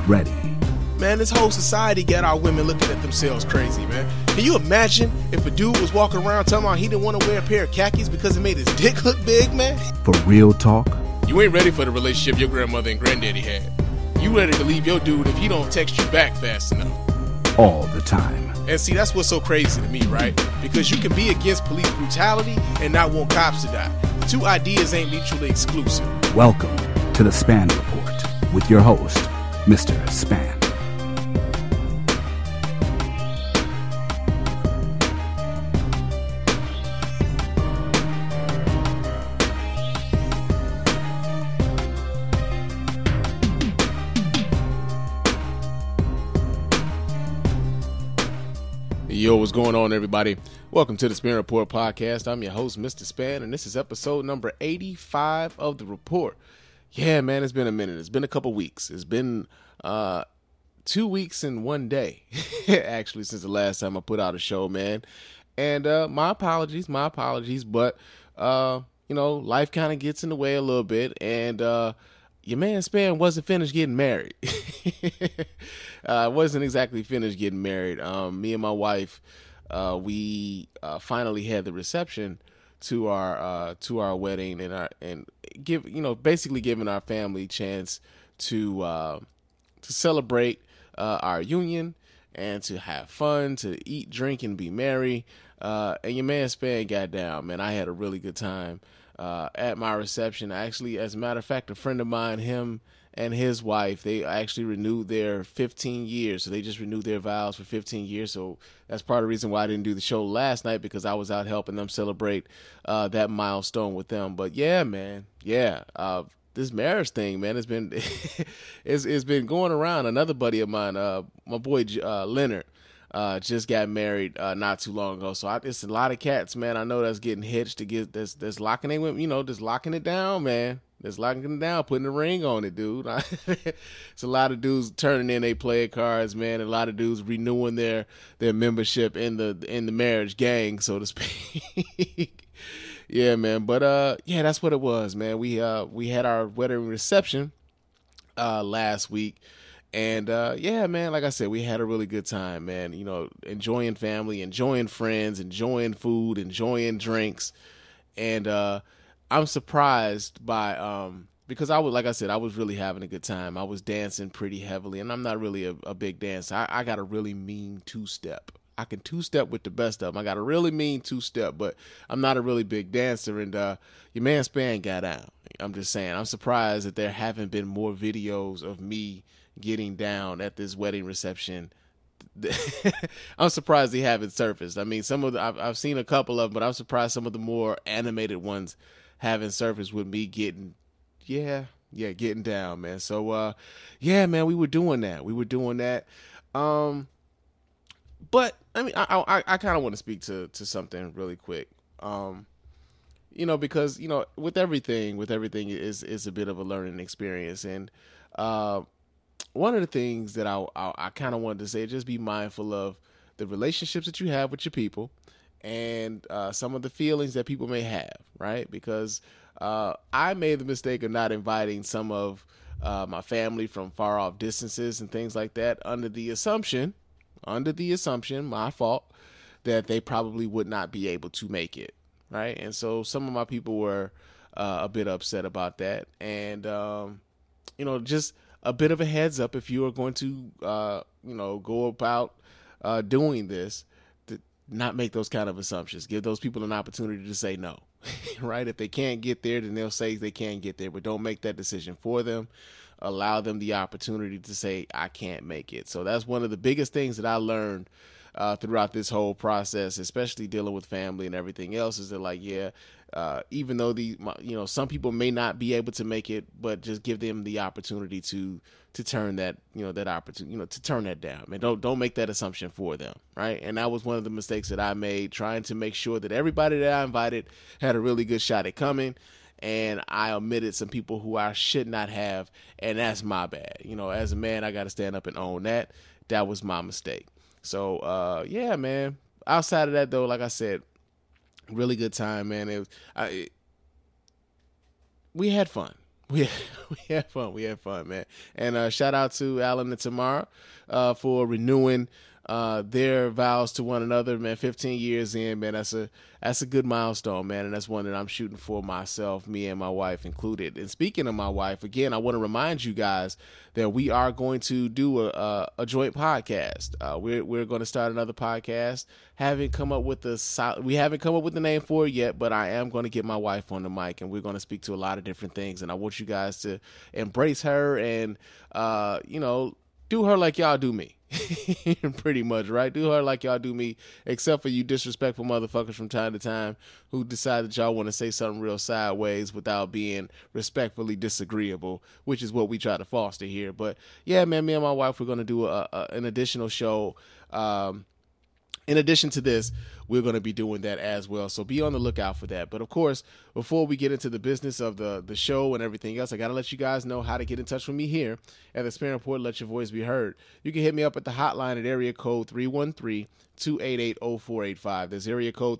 ready. Man, this whole society got our women looking at themselves crazy, man. Can you imagine if a dude was walking around telling me he didn't want to wear a pair of khakis because it made his dick look big, man? For real talk. You ain't ready for the relationship your grandmother and granddaddy had. You ready to leave your dude if he don't text you back fast enough. All the time. And see, that's what's so crazy to me, right? Because you can be against police brutality and not want cops to die. The two ideas ain't mutually exclusive. Welcome to the Span Report with your host, Mr. Span. Yo, what's going on, everybody? Welcome to the Span Report podcast. I'm your host, Mr. Span, and this is episode number 85 of the report. Yeah, man, it's been a minute. It's been a couple weeks. It's been 2 weeks and 1 day, actually, since the last time I put out a show, man. And my apologies, but, life kind of gets in the way a little bit, and your man Span wasn't finished getting married. I wasn't exactly finished getting married. Me and my wife, we finally had the reception to our wedding and basically giving our family a chance to celebrate our union and to have fun, to eat, drink, and be merry. And your man Span got down, man. I had a really good time at my reception. Actually, as a matter of fact, a friend of mine, him and his wife, they actually renewed their 15 years. So they just renewed their vows for 15 years. So that's part of the reason why I didn't do the show last night, because I was out helping them celebrate that milestone with them. But yeah, man, this marriage thing, man, it's been it's been going around. Another buddy of mine, my boy Leonard, just got married not too long ago. So it's a lot of cats, man. I know that's getting hitched to get that's locking it, just locking it down, man. That's locking it down, putting a ring on it, dude. It's a lot of dudes turning in their player cards, man. A lot of dudes renewing their membership in the marriage gang, so to speak. Yeah, man. But that's what it was, man. We had our wedding reception last week. And, man, like I said, we had a really good time, man, enjoying family, enjoying friends, enjoying food, enjoying drinks. And, I'm surprised by, because I was really having a good time. I was dancing pretty heavily, and I'm not really a big dancer. I got a really mean two-step. I can two-step with the best of them. I got a really mean two-step, but I'm not a really big dancer. And, your man Span got out. I'm just saying, I'm surprised that there haven't been more videos of me getting down at this wedding reception. I'm surprised they haven't surfaced. I mean, I've seen a couple of them, but I'm surprised some of the more animated ones haven't surfaced with me getting down, man. So, man, we were doing that. But I mean, I kind of want to speak to something really quick. Because with everything is a bit of a learning experience, and one of the things that I kind of wanted to say, just be mindful of the relationships that you have with your people, and some of the feelings that people may have, right? Because I made the mistake of not inviting some of my family from far off distances and things like that under the assumption, my fault, that they probably would not be able to make it, right? And so some of my people were a bit upset about that, and just a bit of a heads up, if you are going to go about doing this, to not make those kind of assumptions. Give those people an opportunity to say no, right? If they can't get there, then they'll say they can't get there, but don't make that decision for them. Allow them the opportunity to say, I can't make it. So that's one of the biggest things that I learned throughout this whole process, especially dealing with family and everything else, is that even though some people may not be able to make it, but just give them the opportunity to turn that opportunity, to turn that down, and don't make that assumption for them, right? And that was one of the mistakes that I made, trying to make sure that everybody that I invited had a really good shot at coming, and I omitted some people who I should not have, and that's my bad. As a man, I got to stand up and own that. That was my mistake. So, man. Outside of that, though, like I said, really good time, man. We had fun. We we had fun. We had fun, man. And shout out to Alan and Tamara for renewing their vows to one another, man. 15 years in, man. That's a good milestone, man, and that's one that I'm shooting for myself, me and my wife included. And speaking of my wife, again, I want to remind you guys that we are going to do a joint podcast. We're going to start another podcast. We haven't come up with the name for it yet, but I am going to get my wife on the mic, and we're going to speak to a lot of different things. And I want you guys to embrace her and do her like y'all do me. Pretty much, right? Do her like y'all do me, except for you disrespectful motherfuckers from time to time who decide that y'all want to say something real sideways without being respectfully disagreeable, which is what we try to foster here. But yeah, man, me and my wife, we're going to do an additional show. In addition to this, we're going to be doing that as well. So be on the lookout for that. But of course, before we get into the business of the show and everything else, I got to let you guys know how to get in touch with me here at the Spear Report. Let your voice be heard. You can hit me up at the hotline at area code 313-288-0485. That's area code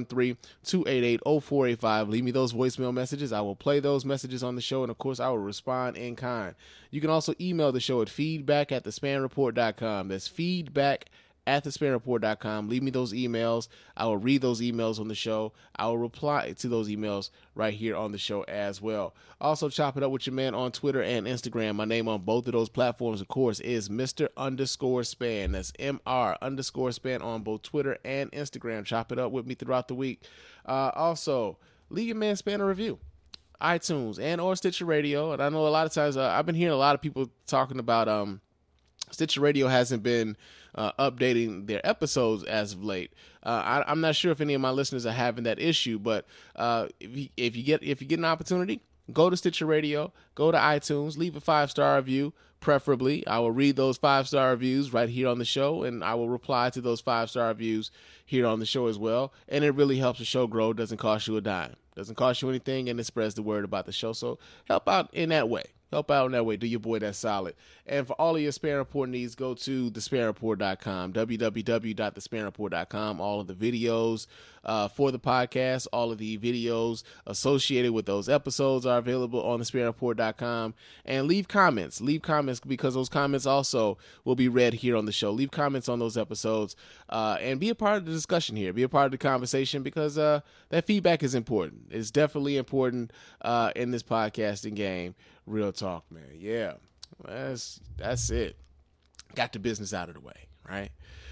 313-288-0485. Leave me those voicemail messages. I will play those messages on the show. And of course, I will respond in kind. You can also email the show at feedback@thespanreport.com. That's feedback@thespanreport.com. Leave me those emails. I will read those emails on the show. I will reply to those emails right here on the show as well. Also, chop it up with your man on Twitter and Instagram. My name on both of those platforms, of course, is Mr_Span. That's MR_Span on both Twitter and Instagram. Chop it up with me throughout the week. Also, leave your man Span a review. iTunes and or Stitcher Radio. And I know a lot of times I've been hearing a lot of people talking about Stitcher Radio hasn't been updating their episodes as of late. I'm not sure if any of my listeners are having that issue, but if you get an opportunity, go to Stitcher Radio, go to iTunes, leave a 5-star review. Preferably, I will read those 5-star reviews right here on the show, and I will reply to those 5-star reviews here on the show as well. And it really helps the show grow. It doesn't cost you a dime. Doesn't cost you anything, and it spreads the word about the show. So help out in that way. Help out in that way. Do your boy that solid. And for all of your Spear Report needs, go to thespanreport.com, www.thespanreport.com. All of the videos for the podcast, all of the videos associated with those episodes are available on thespanreport.com. And leave comments because those comments also will be read here on the show. Leave comments on those episodes and be a part of the discussion here. Be a part of the conversation because that feedback is important. It's definitely important in this podcasting game. Real talk, man. Yeah, that's it. Got the business out of the way, right?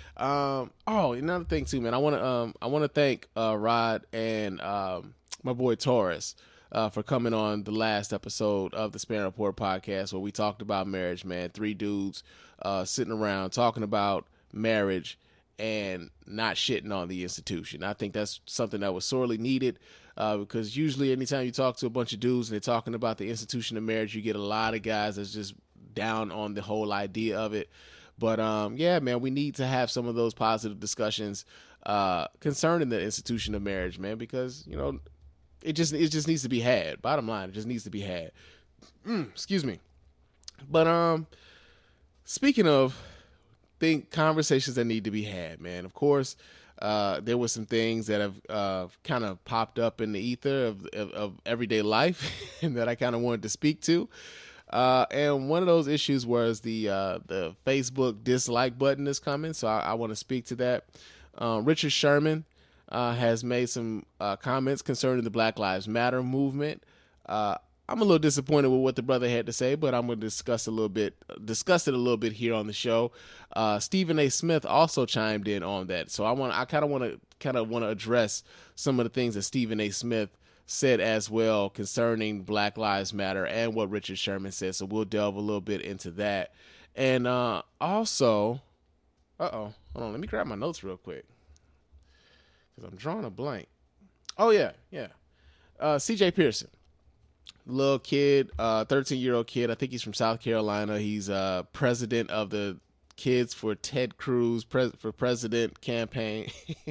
Another thing too, man. I want to thank Rod and my boy Taurus for coming on the last episode of the Spear Report podcast where we talked about marriage, man. 3 dudes sitting around talking about marriage and not shitting on the institution. I think that's something that was sorely needed. Because usually anytime you talk to a bunch of dudes and they're talking about the institution of marriage, you get a lot of guys that's just down on the whole idea of it. But yeah, man, we need to have some of those positive discussions concerning the institution of marriage, man, because it just needs to be had. Bottom line, it just needs to be had. Excuse me. But speaking of conversations that need to be had, man, of course. There were some things that have kind of popped up in the ether of everyday life and that I kind of wanted to speak to. And one of those issues was the Facebook dislike button is coming. So I want to speak to that. Richard Sherman has made some comments concerning the Black Lives Matter movement. I'm a little disappointed with what the brother had to say, but I'm going to discuss it a little bit here on the show. Stephen A. Smith also chimed in on that, so I kind of want to address some of the things that Stephen A. Smith said as well concerning Black Lives Matter and what Richard Sherman said. So we'll delve a little bit into that, and also, hold on, let me grab my notes real quick because I'm drawing a blank. Oh yeah, C.J. Pearson. Little kid, 13-year-old kid. I think he's from South Carolina. He's president of the Kids for Ted Cruz for President campaign.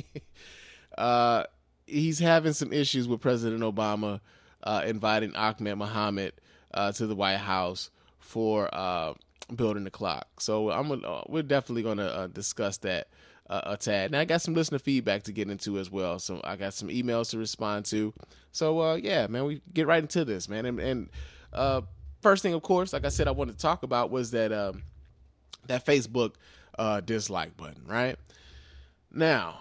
He's having some issues with President Obama inviting Ahmed Mohammed to the White House for building the clock. So we're definitely going to discuss that a tad. Now I got some listener feedback to get into as well. So I got some emails to respond to. So yeah, man, we get right into this, man. And First thing, of course, like I said, I wanted to talk about was that that Facebook dislike button, right? Now,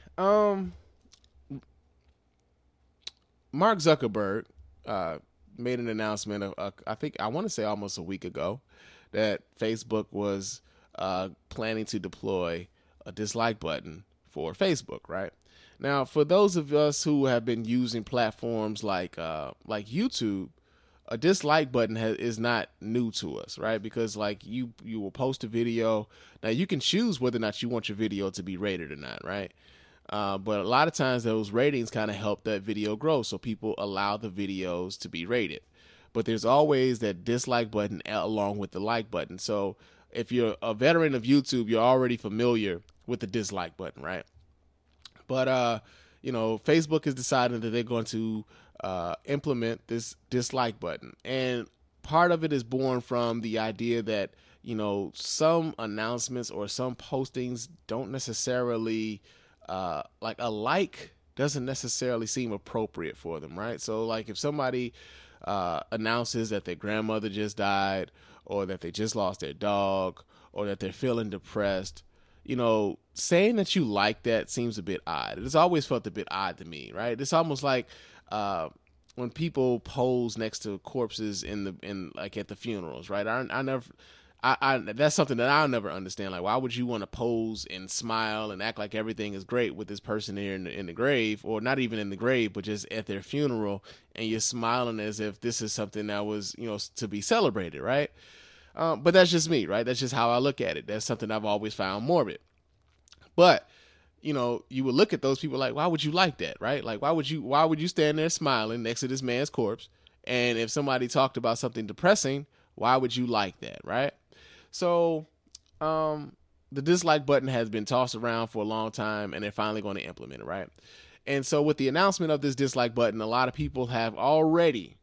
Mark Zuckerberg made an announcement I want to say almost a week ago, that Facebook was planning to deploy a dislike button for Facebook, right? Now, for those of us who have been using platforms like YouTube, a dislike button is not new to us, right? Because like you will post a video. Now you can choose whether or not you want your video to be rated or not, right? But a lot of times those ratings kind of help that video grow, so people allow the videos to be rated. But there's always that dislike button along with the like button. So if you're a veteran of YouTube, you're already familiar with the dislike button, right? But Facebook has decided that they're going to implement this dislike button, and part of it is born from the idea that some announcements or some postings don't necessarily like a like doesn't necessarily seem appropriate for them, right? So like if somebody announces that their grandmother just died, or that they just lost their dog, or that they're feeling depressed, saying that you like that seems a bit odd. It's always felt a bit odd to me, right? It's almost like when people pose next to corpses in like at the funerals, right? I that's something that I'll never understand. Like, why would you want to pose and smile and act like everything is great with this person here in the grave, or not even in the grave, but just at their funeral, and you're smiling as if this is something that was, to be celebrated, right? But that's just me, right? That's just how I look at it. That's something I've always found morbid. But, you would look at those people like, why would you like that, right? Like, why would you stand there smiling next to this man's corpse? And if somebody talked about something depressing, why would you like that, right? So, the dislike button has been tossed around for a long time, and they're finally going to implement it, right? And so with the announcement of this dislike button, a lot of people have already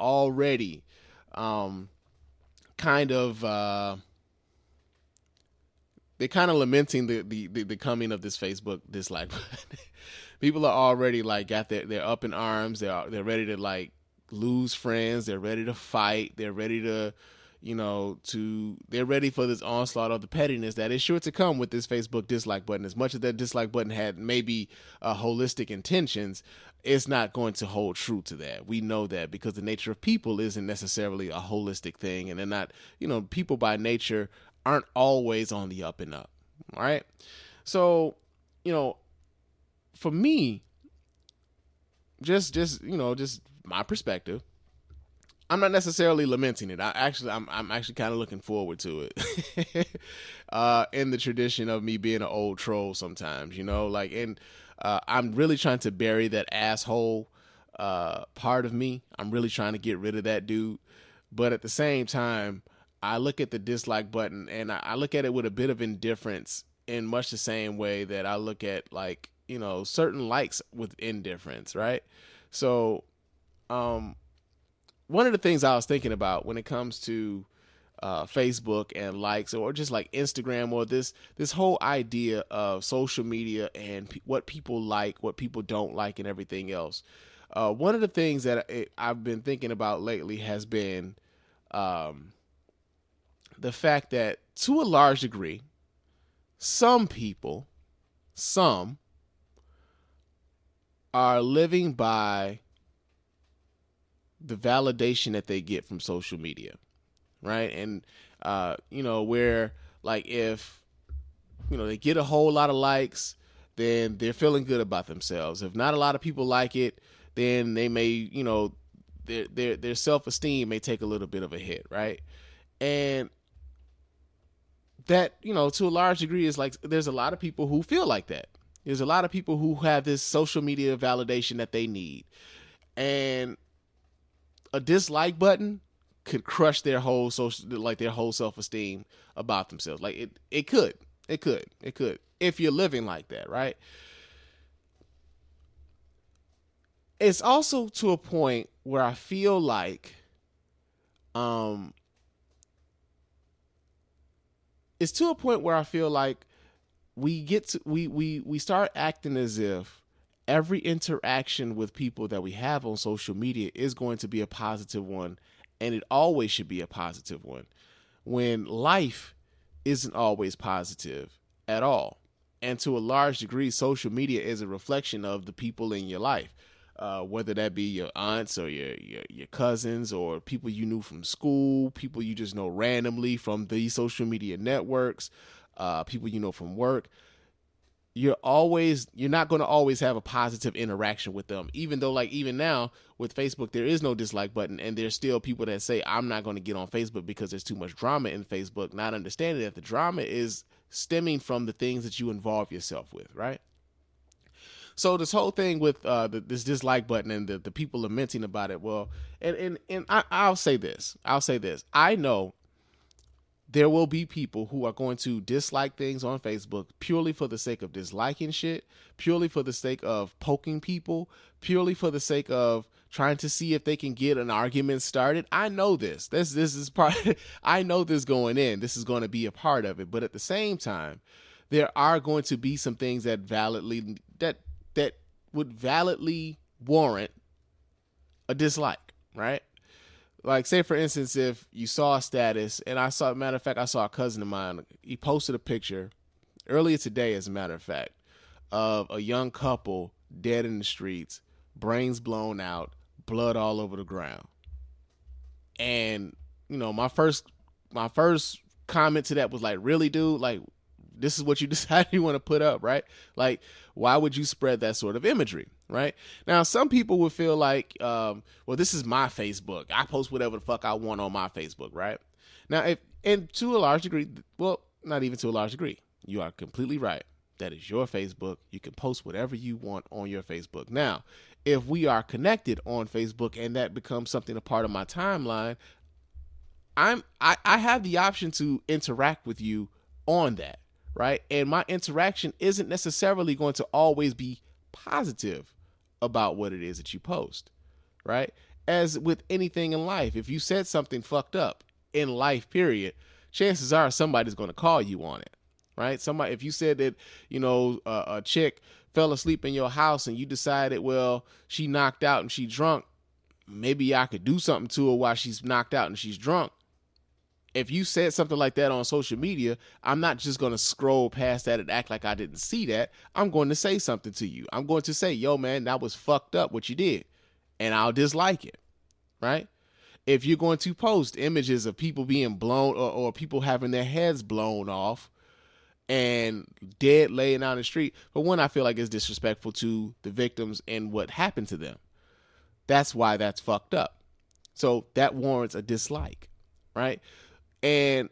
kind of they're kind of lamenting the coming of this Facebook dislike button. People are already like they're up in arms. They're ready to like lose friends. They're ready to fight. They're ready to they're ready for this onslaught of the pettiness that is sure to come with this Facebook dislike button. As much as that dislike button had maybe holistic intentions, it's not going to hold true to that. We know that because the nature of people isn't necessarily a holistic thing, and they're not, people by nature aren't always on the up and up. All right. So, for me, just my perspective, I'm not necessarily lamenting it. I'm actually kind of looking forward to it. In the tradition of me being an old troll sometimes, and I'm really trying to bury that asshole part of me. I'm really trying to get rid of that dude. But at the same time, I look at the dislike button and I look at it with a bit of indifference, in much the same way that I look at certain likes with indifference, right? So, one of the things I was thinking about when it comes to Facebook and likes, or just like Instagram, or this whole idea of social media and what people like, what people don't like, and everything else. One of the things that I've been thinking about lately has been the fact that, to a large degree, some people are living by the validation that they get from social media, right? And, where like if, they get a whole lot of likes, then they're feeling good about themselves. If not a lot of people like it, then they may, their self-esteem may take a little bit of a hit, right? And that, to a large degree is like, there's a lot of people who feel like that. There's a lot of people who have this social media validation that they need. And a dislike button could crush their whole self-esteem about themselves. Like it could, if you're living like that, right? It's also to a point where I feel like, we start acting as if every interaction with people that we have on social media is going to be a positive one, and it always should be a positive one, when life isn't always positive at all. And to a large degree, social media is a reflection of the people in your life, whether that be your aunts or your cousins or people you knew from school, people you just know randomly from these social media networks, people you know from work. You're not going to always have a positive interaction with them, even though, like, even now with Facebook, there is no dislike button, and there's still people that say, I'm not going to get on Facebook because there's too much drama in Facebook, not understanding that the drama is stemming from the things that you involve yourself with, right? So this whole thing with this dislike button and the people lamenting about it, well, and I'll say this. I know there will be people who are going to dislike things on Facebook purely for the sake of disliking shit, purely for the sake of poking people, purely for the sake of trying to see if they can get an argument started. I know this. This is part. I know this going in. This is going to be a part of it. But at the same time, there are going to be some things that would validly warrant a dislike, right? Like, say, for instance, if you saw a status, and I saw a cousin of mine, he posted a picture earlier today, as a matter of fact, of a young couple dead in the streets, brains blown out, blood all over the ground. And, you know, my first comment to that was like, really, dude? Like, this is what you decided you want to put up, right? Like, why would you spread that sort of imagery, right? Now, some people would feel like, well, this is my Facebook. I post whatever the fuck I want on my Facebook, right? Now, and to a large degree, well, not even to a large degree, you are completely right. That is your Facebook. You can post whatever you want on your Facebook. Now, if we are connected on Facebook and that becomes something a part of my timeline, I have the option to interact with you on that. Right. And my interaction isn't necessarily going to always be positive about what it is that you post. Right. As with anything in life, if you said something fucked up in life, period, chances are somebody's going to call you on it. Right. Somebody, if you said that, you know, a chick fell asleep in your house and you decided, well, she knocked out and she drunk, maybe I could do something to her while she's knocked out and she's drunk. If you said something like that on social media, I'm not just going to scroll past that and act like I didn't see that. I'm going to say something to you. I'm going to say, yo, man, that was fucked up what you did. And I'll dislike it, right? If you're going to post images of people being blown or people having their heads blown off and dead laying out in the street, but one, I feel like it's disrespectful to the victims and what happened to them. That's why that's fucked up. So that warrants a dislike, right? And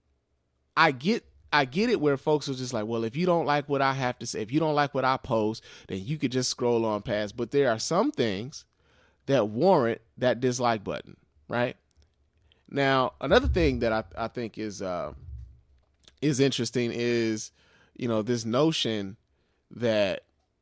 I get it where folks are just like, well, if you don't like what I have to say, if you don't like what I post, then you could just scroll on past. But there are some things that warrant that dislike button, right? Now, another thing that I think is interesting is, you know, this notion that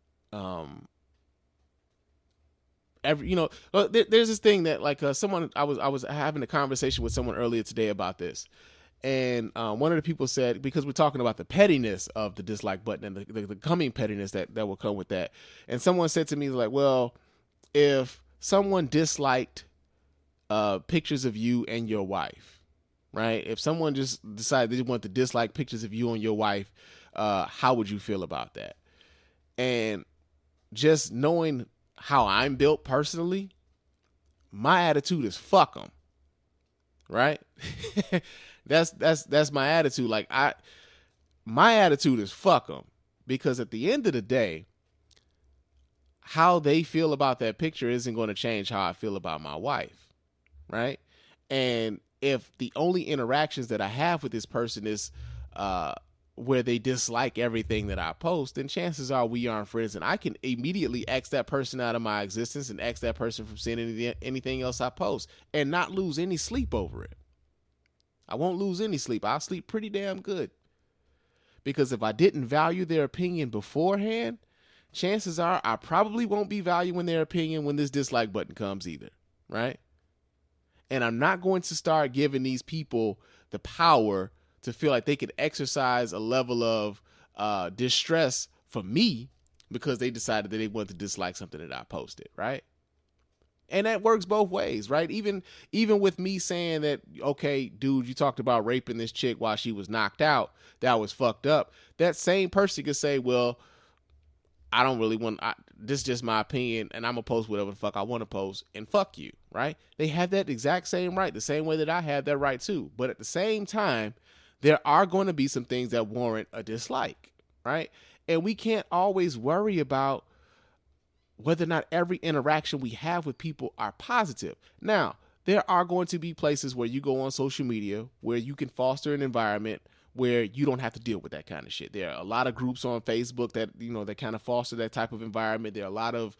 there's this thing that, like, someone, I was having a conversation with someone earlier today about this, and one of the people said, because we're talking about the pettiness of the dislike button and the coming pettiness that will come with that, and someone said to me, like, well, if someone disliked pictures of you and your wife, right? If someone just decided they want to dislike pictures of you and your wife, how would you feel about that? And just knowing how I'm built personally, my attitude is fuck them, right? that's my attitude. Like, my attitude is fuck them, because at the end of the day, how they feel about that picture isn't going to change how I feel about my wife, right? And if the only interactions that I have with this person is where they dislike everything that I post, then chances are we aren't friends, and I can immediately X that person out of my existence and X that person from seeing anything else I post and not lose any sleep over it. I won't lose any sleep. I'll sleep pretty damn good, because if I didn't value their opinion beforehand, chances are I probably won't be valuing their opinion when this dislike button comes either, right? And I'm not going to start giving these people the power to feel like they could exercise a level of distress for me because they decided that they wanted to dislike something that I posted, right? And that works both ways, right? Even with me saying that, okay, dude, you talked about raping this chick while she was knocked out. That was fucked up. That same person could say, well, I don't really want, this is just my opinion, and I'm going to post whatever the fuck I want to post, and fuck you, right? They have that exact same right, the same way that I have that right too. But at the same time, there are going to be some things that warrant a dislike, right? And we can't always worry about whether or not every interaction we have with people are positive. Now, there are going to be places where you go on social media where you can foster an environment where you don't have to deal with that kind of shit. There are a lot of groups on Facebook that, you know, that kind of foster that type of environment. There are a lot of,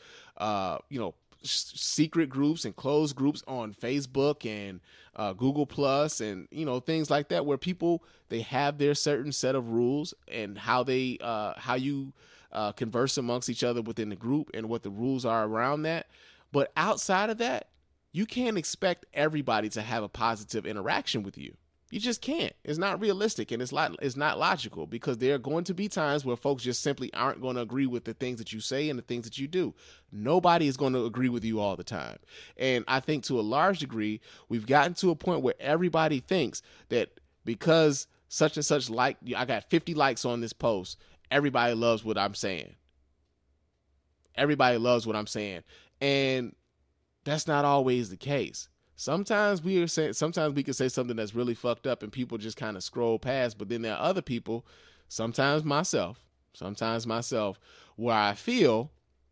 secret groups and closed groups on Facebook and Google Plus and, you know, things like that, where people, they have their certain set of rules and how you converse amongst each other within the group and what the rules are around that. But outside of that, you can't expect everybody to have a positive interaction with you. You just can't. It's not realistic, and it's not logical, because there are going to be times where folks just simply aren't going to agree with the things that you say and the things that you do. Nobody is going to agree with you all the time. And I think to a large degree, we've gotten to a point where everybody thinks that because such and such I got 50 likes on this post, everybody loves what I'm saying. Everybody loves what I'm saying. And that's not always the case. Sometimes we can say something that's really fucked up and people just kind of scroll past. But then there are other people, sometimes myself, where I feel,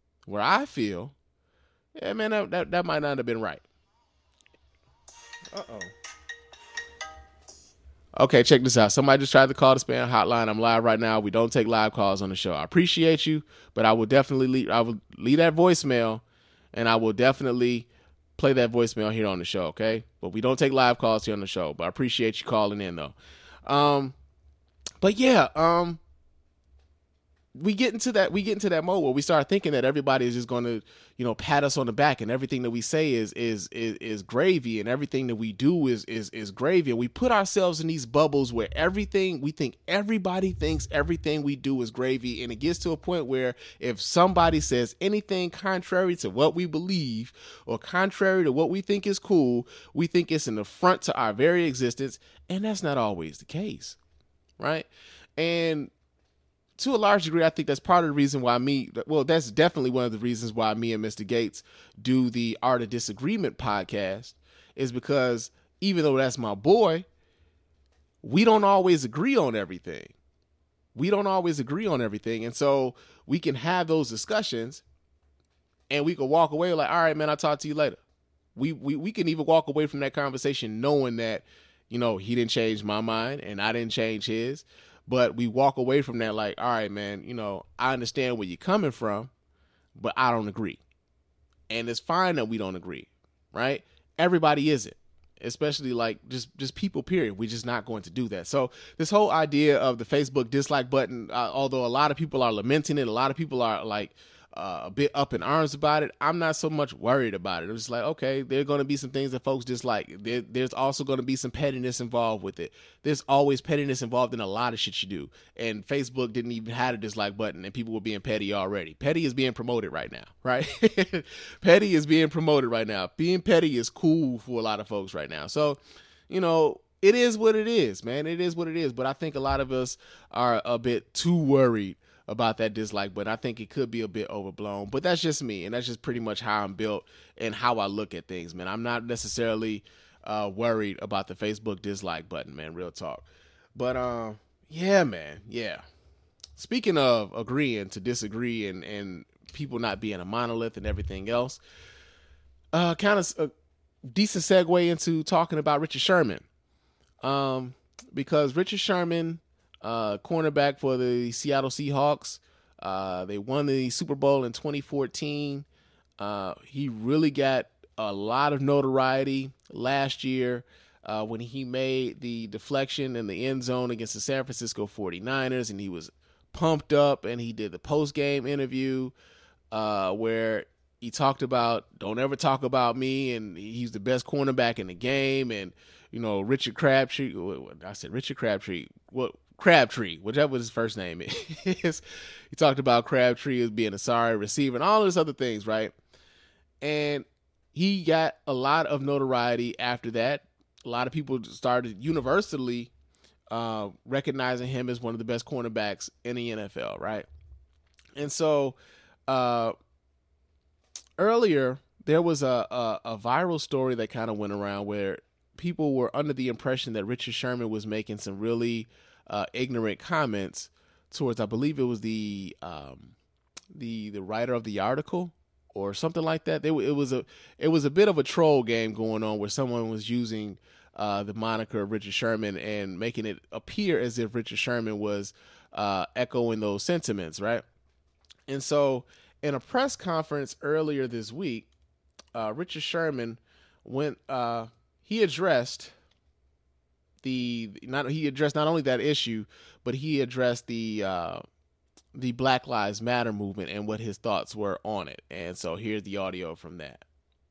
yeah, man, that might not have been right. Uh-oh. Okay, check this out. Somebody just tried to call the spam hotline. I'm live right now. We don't take live calls on the show. I appreciate you, but I will definitely leave that voicemail, and I will definitely play that voicemail here on the show, okay? But we don't take live calls here on the show. But I appreciate you calling in, though. But yeah, we get into that mode where we start thinking that everybody is just going to, you know, pat us on the back, and everything that we say is gravy, and everything that we do is gravy. And we put ourselves in these bubbles where we think everybody thinks everything we do is gravy. And it gets to a point where if somebody says anything contrary to what we believe or contrary to what we think is cool, we think it's an affront to our very existence. And that's not always the case, right? And to a large degree, I think that's part of the reason why that's definitely one of the reasons why me and Mr. Gates do the Art of Disagreement podcast, is because even though that's my boy, we don't always agree on everything. And so we can have those discussions and we can walk away like, all right, man, I'll talk to you later. We can even walk away from that conversation knowing that, you know, he didn't change my mind and I didn't change his. But we walk away from that like, all right, man, you know, I understand where you're coming from, but I don't agree. And it's fine that we don't agree, right? Everybody isn't, especially like just people, period. We're just not going to do that. So this whole idea of the Facebook dislike button, although a lot of people are lamenting it, a lot of people are like a bit up in arms about it, I'm not so much worried about it. I'm just like, okay, there are going to be some things that folks dislike. There's also going to be some pettiness involved with it. There's always pettiness involved in a lot of shit you do. And Facebook didn't even have a dislike button, and people were being petty already. Petty is being promoted right now, right? Petty is being promoted right now. Being petty is cool for a lot of folks right now. So, you know, it is what it is, man. It is what it is. But I think a lot of us are a bit too worried about that dislike, but I think it could be a bit overblown. But that's just me, and that's just pretty much how I'm built and how I look at things, man. I'm not necessarily worried about the Facebook dislike button, man. Real talk. But yeah, man, yeah. Speaking of agreeing to disagree and people not being a monolith and everything else, kind of a decent segue into talking about Richard Sherman, because Richard Sherman, cornerback for the Seattle Seahawks. They won the Super Bowl in 2014. He really got a lot of notoriety last year when he made the deflection in the end zone against the San Francisco 49ers, and he was pumped up, and he did the post-game interview where he talked about, don't ever talk about me, and he's the best cornerback in the game, and, you know, Richard Crabtree, Crabtree, whichever his first name is. He talked about Crabtree as being a sorry receiver and all those other things, right? And he got a lot of notoriety after that. A lot of people started universally recognizing him as one of the best cornerbacks in the NFL, right? And so earlier, there was a viral story that kind of went around where people were under the impression that Richard Sherman was making some really ignorant comments towards, I believe it was the writer of the article or something like that. It was a bit of a troll game going on where someone was using the moniker of Richard Sherman and making it appear as if Richard Sherman was echoing those sentiments, right? And so in a press conference earlier this week, Richard Sherman he addressed not only that issue, but he addressed the Black Lives Matter movement and what his thoughts were on it. And so here's the audio from that.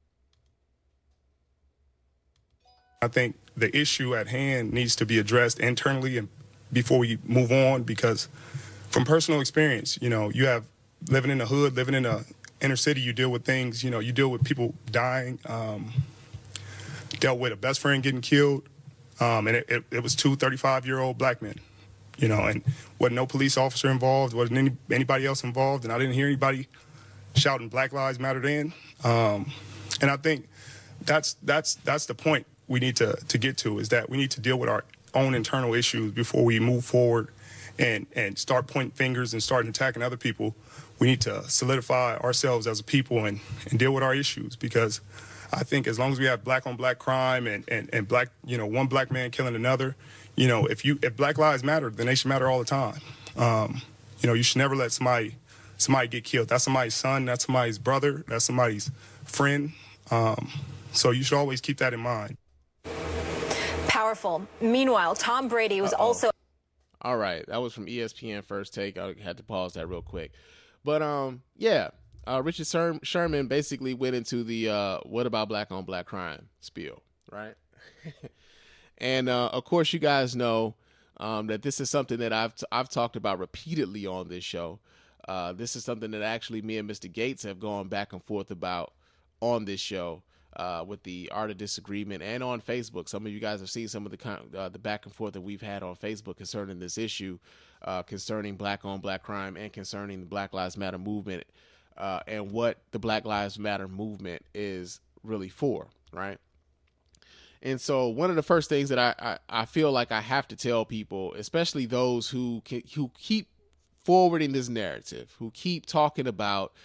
I think the issue at hand needs to be addressed internally and before we move on, because from personal experience, you have living in the hood, living in a inner city, you deal with things, you deal with people dying, dealt with a best friend getting killed, and it was two 35-year-old black men, and wasn't no police officer involved, wasn't anybody else involved, and I didn't hear anybody shouting Black Lives Matter then. And I think that's the point we need to get to, is that we need to deal with our own internal issues before we move forward and start pointing fingers and start attacking other people. We need to solidify ourselves as a people and deal with our issues, because I think as long as we have black on black crime and black, one black man killing another, if Black Lives Matter, then they should matter all the time. You should never let somebody get killed. That's somebody's son, that's somebody's brother, that's somebody's friend. So you should always keep that in mind. Powerful. Meanwhile, Tom Brady was also... All right, that was from ESPN First Take. I had to pause that real quick. But, Richard Sherman basically went into the what about black on black crime spiel, right? And, of course, you guys know that this is something that I've talked about repeatedly on this show. This is something that actually me and Mr. Gates have gone back and forth about on this show. With the Art of Disagreement and on Facebook. Some of you guys have seen some of the back and forth that we've had on Facebook concerning this issue, concerning black on black crime and concerning the Black Lives Matter movement, and what the Black Lives Matter movement is really for, right? And so one of the first things that I feel like I have to tell people, especially those who keep forwarding this narrative, who keep talking about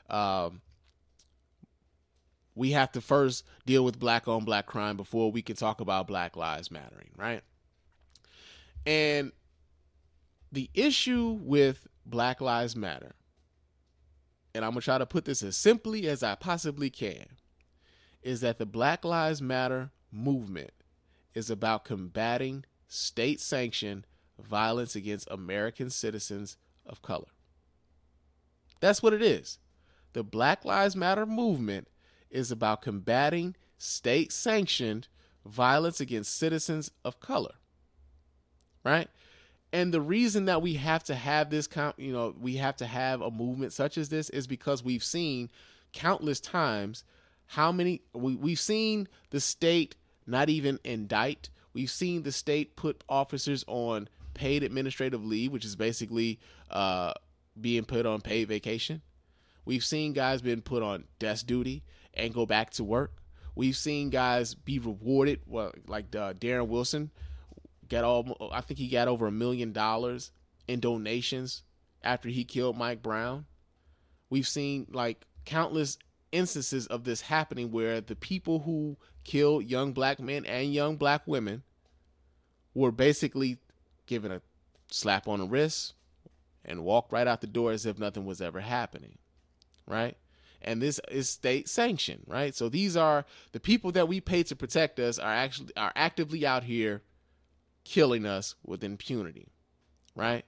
we have to first deal with black on black crime before we can talk about Black Lives Mattering, right? And the issue with Black Lives Matter, and I'm going to try to put this as simply as I possibly can, is that the Black Lives Matter movement is about combating state-sanctioned violence against American citizens of color. That's what it is. The Black Lives Matter movement is about combating state-sanctioned violence against citizens of color, right? And the reason that we have to have this, we have to have a movement such as this is because we've seen countless times we've seen the state not even indict. We've seen the state put officers on paid administrative leave, which is basically being put on paid vacation. We've seen guys being put on desk duty and go back to work. We've seen guys be rewarded, like Darren Wilson, I think he got over $1 million in donations after he killed Mike Brown. We've seen like countless instances of this happening where the people who killed young black men and young black women were basically given a slap on the wrist and walked right out the door as if nothing was ever happening, right? And this is state sanctioned, right? So these are the people that we pay to protect us are actively out here killing us with impunity, right?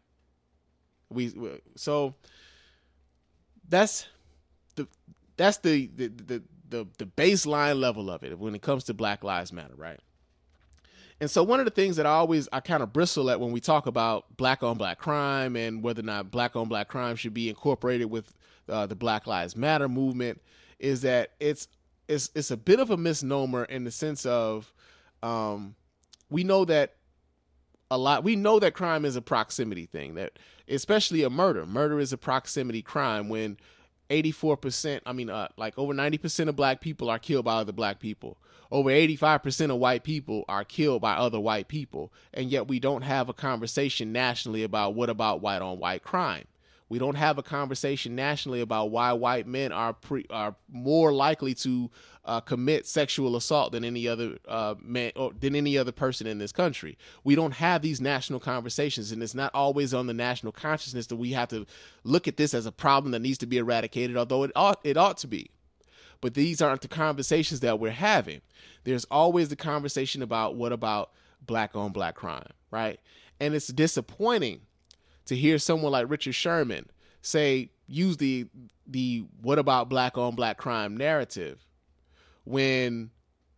So that's the baseline level of it when it comes to Black Lives Matter, right? And so one of the things that I kind of bristle at when we talk about black on black crime and whether or not black on black crime should be incorporated with the Black Lives Matter movement is that it's it's a bit of a misnomer in the sense of we know that crime is a proximity thing, that especially a murder is a proximity crime when 84%, like over 90% of black people are killed by other black people. Over 85% of white people are killed by other white people. And yet we don't have a conversation nationally about what about white on white crime. We don't have a conversation nationally about why white men are more likely to commit sexual assault than any other man or than any other person in this country. We don't have these national conversations, and it's not always on the national consciousness that we have to look at this as a problem that needs to be eradicated, although it ought to be. But these aren't the conversations that we're having. There's always the conversation about what about black on black crime, right? And it's disappointing to hear someone like Richard Sherman use the what about black on black crime narrative when,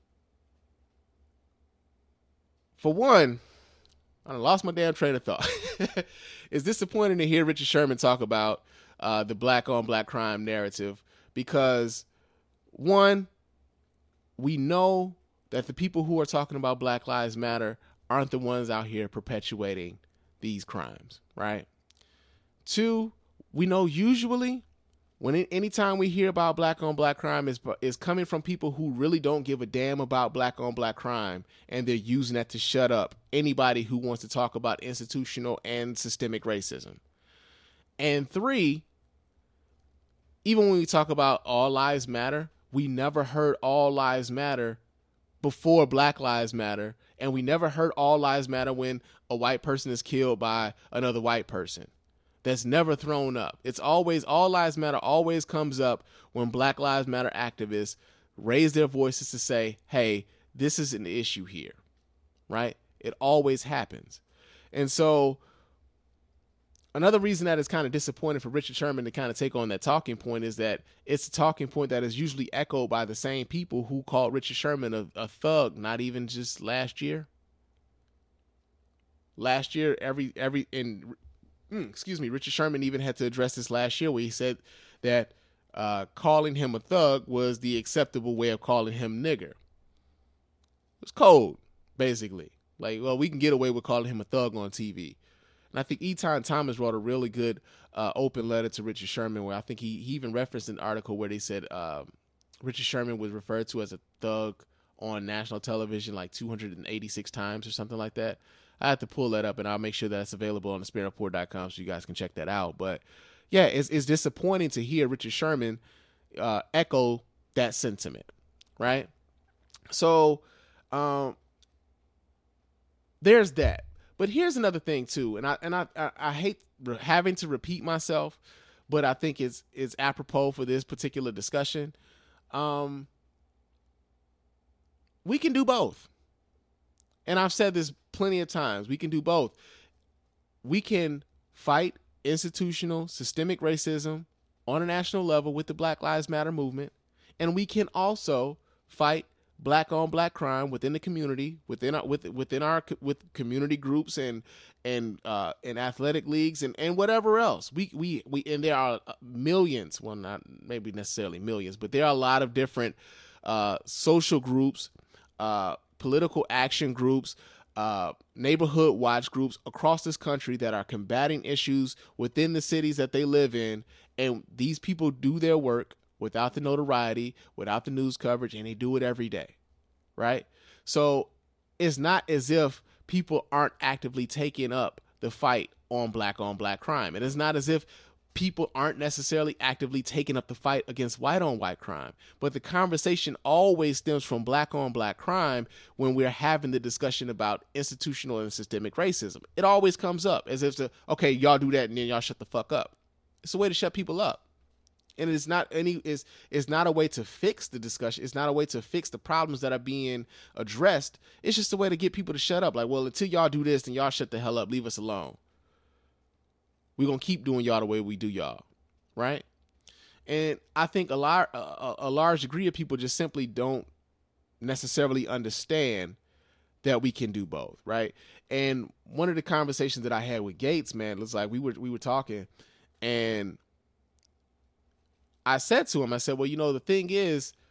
for one, I lost my damn train of thought. It's disappointing to hear Richard Sherman talk about the black on black crime narrative because, one, we know that the people who are talking about Black Lives Matter aren't the ones out here perpetuating these crimes, right? Two, we know usually anytime we hear about black on black crime is coming from people who really don't give a damn about black on black crime, and they're using that to shut up anybody who wants to talk about institutional and systemic racism. And three, even when we talk about all lives matter, we never heard all lives matter before Black Lives Matter, and we never heard all lives matter when a white person is killed by another white person. That's never thrown up. It's always, all lives matter always comes up when Black Lives Matter activists raise their voices to say, hey, this is an issue here, right? It always happens. And so another reason that it's kind of disappointing for Richard Sherman to kind of take on that talking point is that it's a talking point that is usually echoed by the same people who called Richard Sherman a thug, not even just last year. Last year, Richard Sherman even had to address this last year where he said that calling him a thug was the acceptable way of calling him nigger. It was cold, basically. Like, well, we can get away with calling him a thug on TV. And I think Eton Thomas wrote a really good open letter to Richard Sherman where I think he even referenced an article where they said Richard Sherman was referred to as a thug on national television like 286 times or something like that. I have to pull that up, and I'll make sure that's available on thespinreport.com so you guys can check that out. But yeah, it's disappointing to hear Richard Sherman echo that sentiment, right? So there's that. But here's another thing too, and I hate having to repeat myself, but I think it's apropos for this particular discussion. We can do both. And I've said this plenty of times. We can do both. We can fight institutional, systemic racism on a national level with the Black Lives Matter movement, and we can also fight black on black crime within the community, with community groups and athletic leagues and whatever else. We and there are millions, well, not maybe necessarily millions, but there are a lot of different social groups, political action groups, neighborhood watch groups across this country that are combating issues within the cities that they live in. And these people do their work without the notoriety, without the news coverage, and they do it every day, right? So it's not as if people aren't actively taking up the fight on black crime. It is not as if people aren't necessarily actively taking up the fight against white on white crime. But the conversation always stems from black on black crime when we're having the discussion about institutional and systemic racism. It always comes up as if, okay, y'all do that and then y'all shut the fuck up. It's a way to shut people up. And it's not a way to fix the discussion. It's not a way to fix the problems that are being addressed. It's just a way to get people to shut up. Like, well, until y'all do this, then y'all shut the hell up. Leave us alone. We're going to keep doing y'all the way we do y'all. Right? And I think a large degree of people just simply don't necessarily understand that we can do both. Right? And one of the conversations that I had with Gates, man, it was like we were talking, and I said to him, I said, well, the thing is,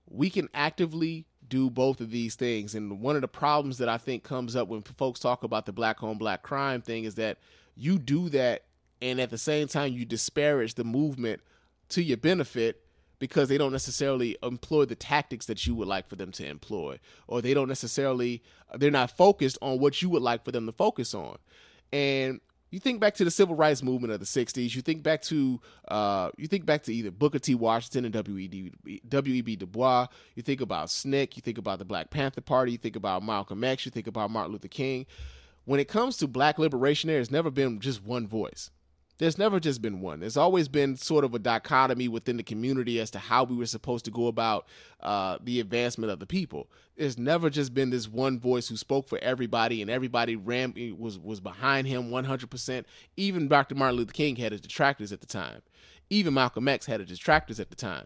we can actively do both of these things. And one of the problems that I think comes up when folks talk about the black on black crime thing is that you do that, and at the same time you disparage the movement to your benefit because they don't necessarily employ the tactics that you would like for them to employ, or they're not focused on what you would like for them to focus on. And you think back to the civil rights movement of the 60s, you think back to either Booker T. Washington and W.E.B. Du Bois, you think about SNCC, you think about the Black Panther Party, you think about Malcolm X, you think about Martin Luther King. When it comes to black liberation, there's never been just one voice. There's never just been one. There's always been sort of a dichotomy within the community as to how we were supposed to go about the advancement of the people. There's never just been this one voice who spoke for everybody, and everybody was behind him 100%. Even Dr. Martin Luther King had his detractors at the time. Even Malcolm X had his detractors at the time.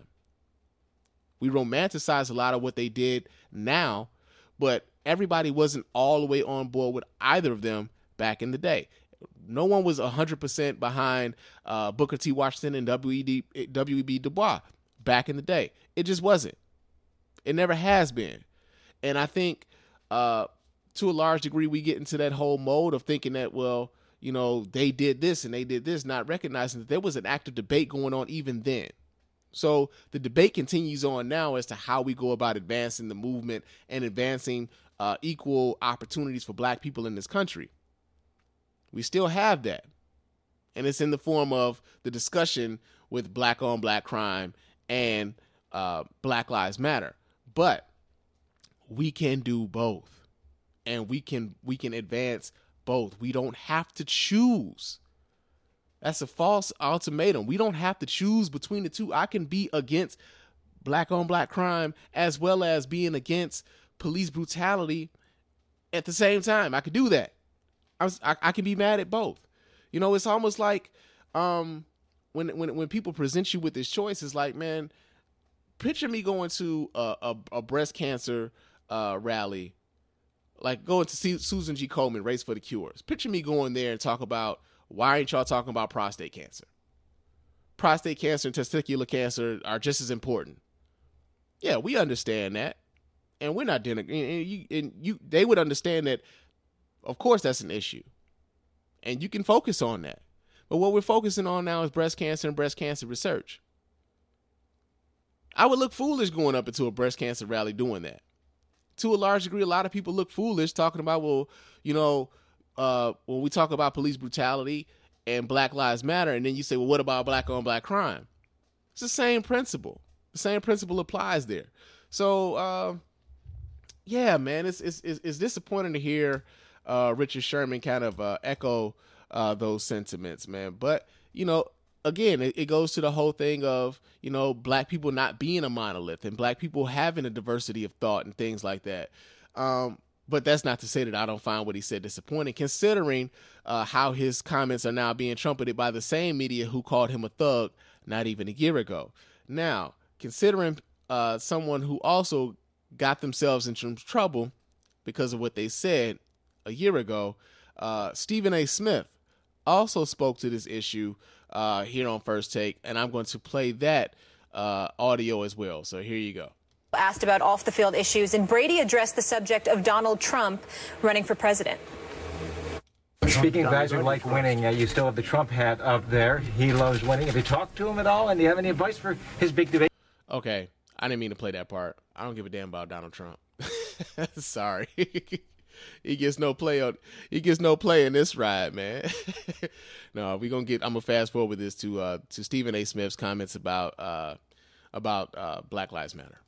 We romanticize a lot of what they did now, but everybody wasn't all the way on board with either of them back in the day. No one was 100% behind Booker T. Washington and W.E.B. Du Bois back in the day. It just wasn't. It never has been. And I think to a large degree we get into that whole mode of thinking that, well, you know, they did this and they did this, not recognizing that there was an active debate going on even then. So the debate continues on now as to how we go about advancing the movement and advancing equal opportunities for black people in this country. We still have that. And it's in the form of the discussion with black on black crime and Black Lives Matter. But we can do both. And we can advance both. We don't have to choose. That's a false ultimatum. We don't have to choose between the two. I can be against black on black crime as well as being against police brutality at the same time. I could do that. I can be mad at both. You know, it's almost like when people present you with this choice, it's like, man, picture me going to a breast cancer rally, like going to see Susan G. Komen, Race for the Cures. Picture me going there and talk about, why ain't y'all talking about prostate cancer? Prostate cancer and testicular cancer are just as important. Yeah, we understand that. And we're not doing it. They would understand that, of course, that's an issue. And you can focus on that. But what we're focusing on now is breast cancer and breast cancer research. I would look foolish going up into a breast cancer rally doing that. To a large degree, a lot of people look foolish talking about, well, you know, when we talk about police brutality and Black Lives Matter, and then you say, well, what about black on black crime? It's the same principle. The same principle applies there. So, yeah, man, it's disappointing to hear Richard Sherman kind of echo those sentiments, man. But, you know, again, it goes to the whole thing of, you know, black people not being a monolith and black people having a diversity of thought and things like that. But that's not to say that I don't find what he said disappointing, considering how his comments are now being trumpeted by the same media who called him a thug not even a year ago. Now, considering someone who also got themselves in some trouble because of what they said a year ago, Stephen A. Smith also spoke to this issue here on First Take, and I'm going to play that audio as well. So here you go. Asked about off-the-field issues, and Brady addressed the subject of Donald Trump running for president. Speaking of guys who like winning, you still have the Trump hat up there. He loves winning. Have you talked to him at all? And do you have any advice for his big debate? Okay, I didn't mean to play that part. I don't give a damn about Donald Trump. Sorry. He gets no play in this ride, man. No, I'm gonna fast forward this to Stephen A. Smith's comments about Black Lives Matter.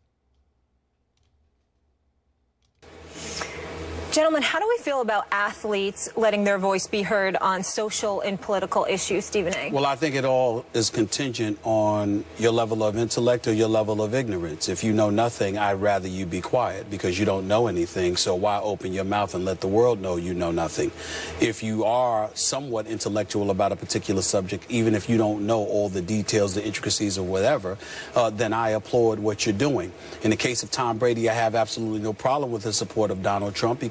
Gentlemen, how do we feel about athletes letting their voice be heard on social and political issues, Stephen A.? Well, I think it all is contingent on your level of intellect or your level of ignorance. If you know nothing, I'd rather you be quiet because you don't know anything. So why open your mouth and let the world know you know nothing? If you are somewhat intellectual about a particular subject, even if you don't know all the details, the intricacies or whatever, then I applaud what you're doing. In the case of Tom Brady, I have absolutely no problem with the support of Donald Trump because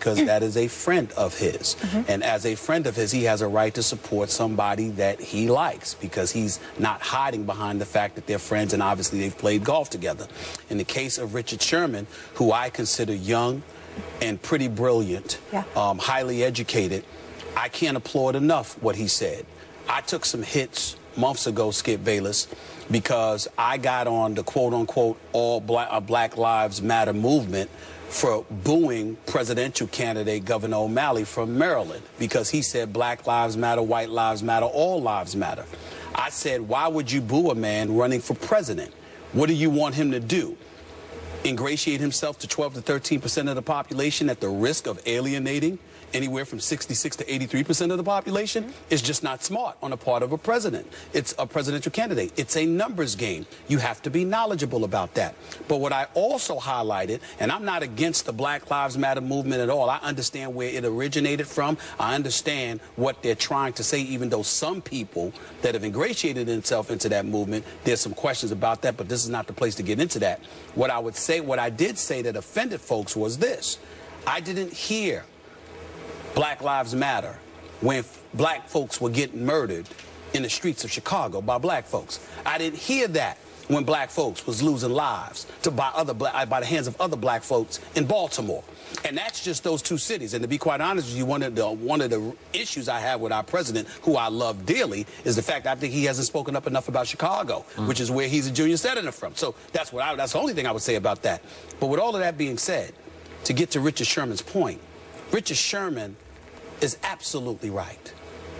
because that is a friend of his. And as a friend of his, he has a right to support somebody that he likes because he's not hiding behind the fact that they're friends and obviously they've played golf together. In the case of Richard Sherman, who I consider young and pretty brilliant, highly educated, I can't applaud enough what he said. I took some hits months ago, Skip Bayless, because I got on the quote-unquote all Black Lives Matter movement for booing presidential candidate Governor O'Malley from Maryland because he said Black Lives Matter, White Lives Matter, all lives matter. I said, why would you boo a man running for president? What do you want him to do? Ingratiate himself to 12 to 13% of the population at the risk of alienating anywhere from 66 to 83% of the population is just not smart on the part of a president. It's a presidential candidate. It's a numbers game. You have to be knowledgeable about that. But what I also highlighted, and I'm not against the Black Lives Matter movement at all. I understand where it originated from. I understand what they're trying to say, even though some people that have ingratiated themselves into that movement, there's some questions about that, but this is not the place to get into that. What I did say that offended folks was this. I didn't hear Black Lives Matter when black folks were getting murdered in the streets of Chicago by black folks. I didn't hear that when black folks was losing lives by the hands of other black folks in Baltimore. And that's just those two cities. And to be quite honest with you, one of the issues I have with our president, who I love dearly, is the fact I think he hasn't spoken up enough about Chicago, which is where he's a junior senator from. So that's the only thing I would say about that. But with all of that being said, to get to Richard Sherman's point, Richard Sherman is absolutely right.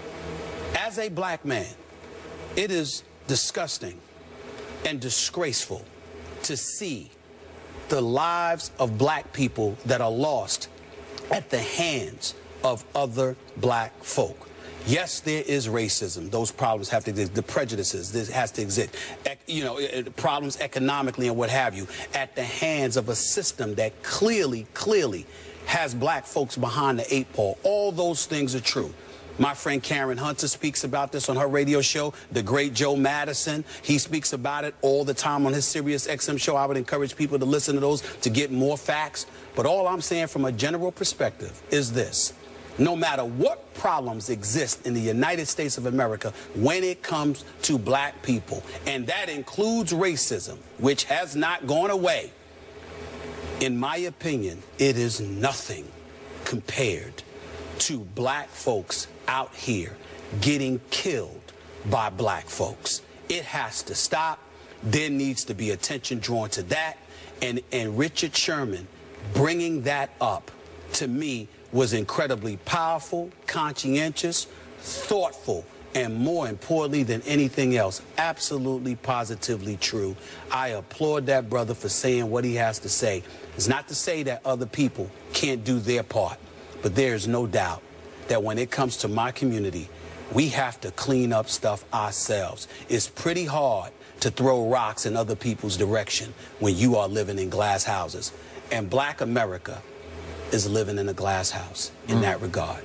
As a black man, it is disgusting and disgraceful to see the lives of black people that are lost at the hands of other black folk. Yes, there is racism. Those problems have to exist. The prejudices, this has to exist. Problems economically and what have you, at the hands of a system that clearly has black folks behind the eight ball. All those things are true. My friend Karen Hunter speaks about this on her radio show. The great Joe Madison, he speaks about it all the time on his Sirius XM show. I would encourage people to listen to those to get more facts. But all I'm saying from a general perspective is this. No matter what problems exist in the United States of America when it comes to black people, and that includes racism, which has not gone away, in my opinion, it is nothing compared to black folks out here getting killed by black folks. It has to stop. There needs to be attention drawn to that. And Richard Sherman bringing that up, to me, was incredibly powerful, conscientious, thoughtful, and more importantly than anything else, absolutely, positively true. I applaud that brother for saying what he has to say. It's not to say that other people can't do their part, but there is no doubt that when it comes to my community, we have to clean up stuff ourselves. It's pretty hard to throw rocks in other people's direction when you are living in glass houses. And black America is living in a glass house in that regard.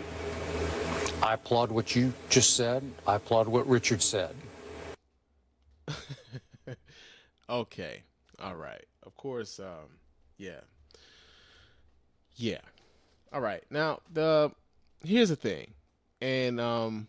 I applaud what you just said. I applaud what Richard said. Okay. All right. Of course. Yeah. All right. Now, here's the thing. And I've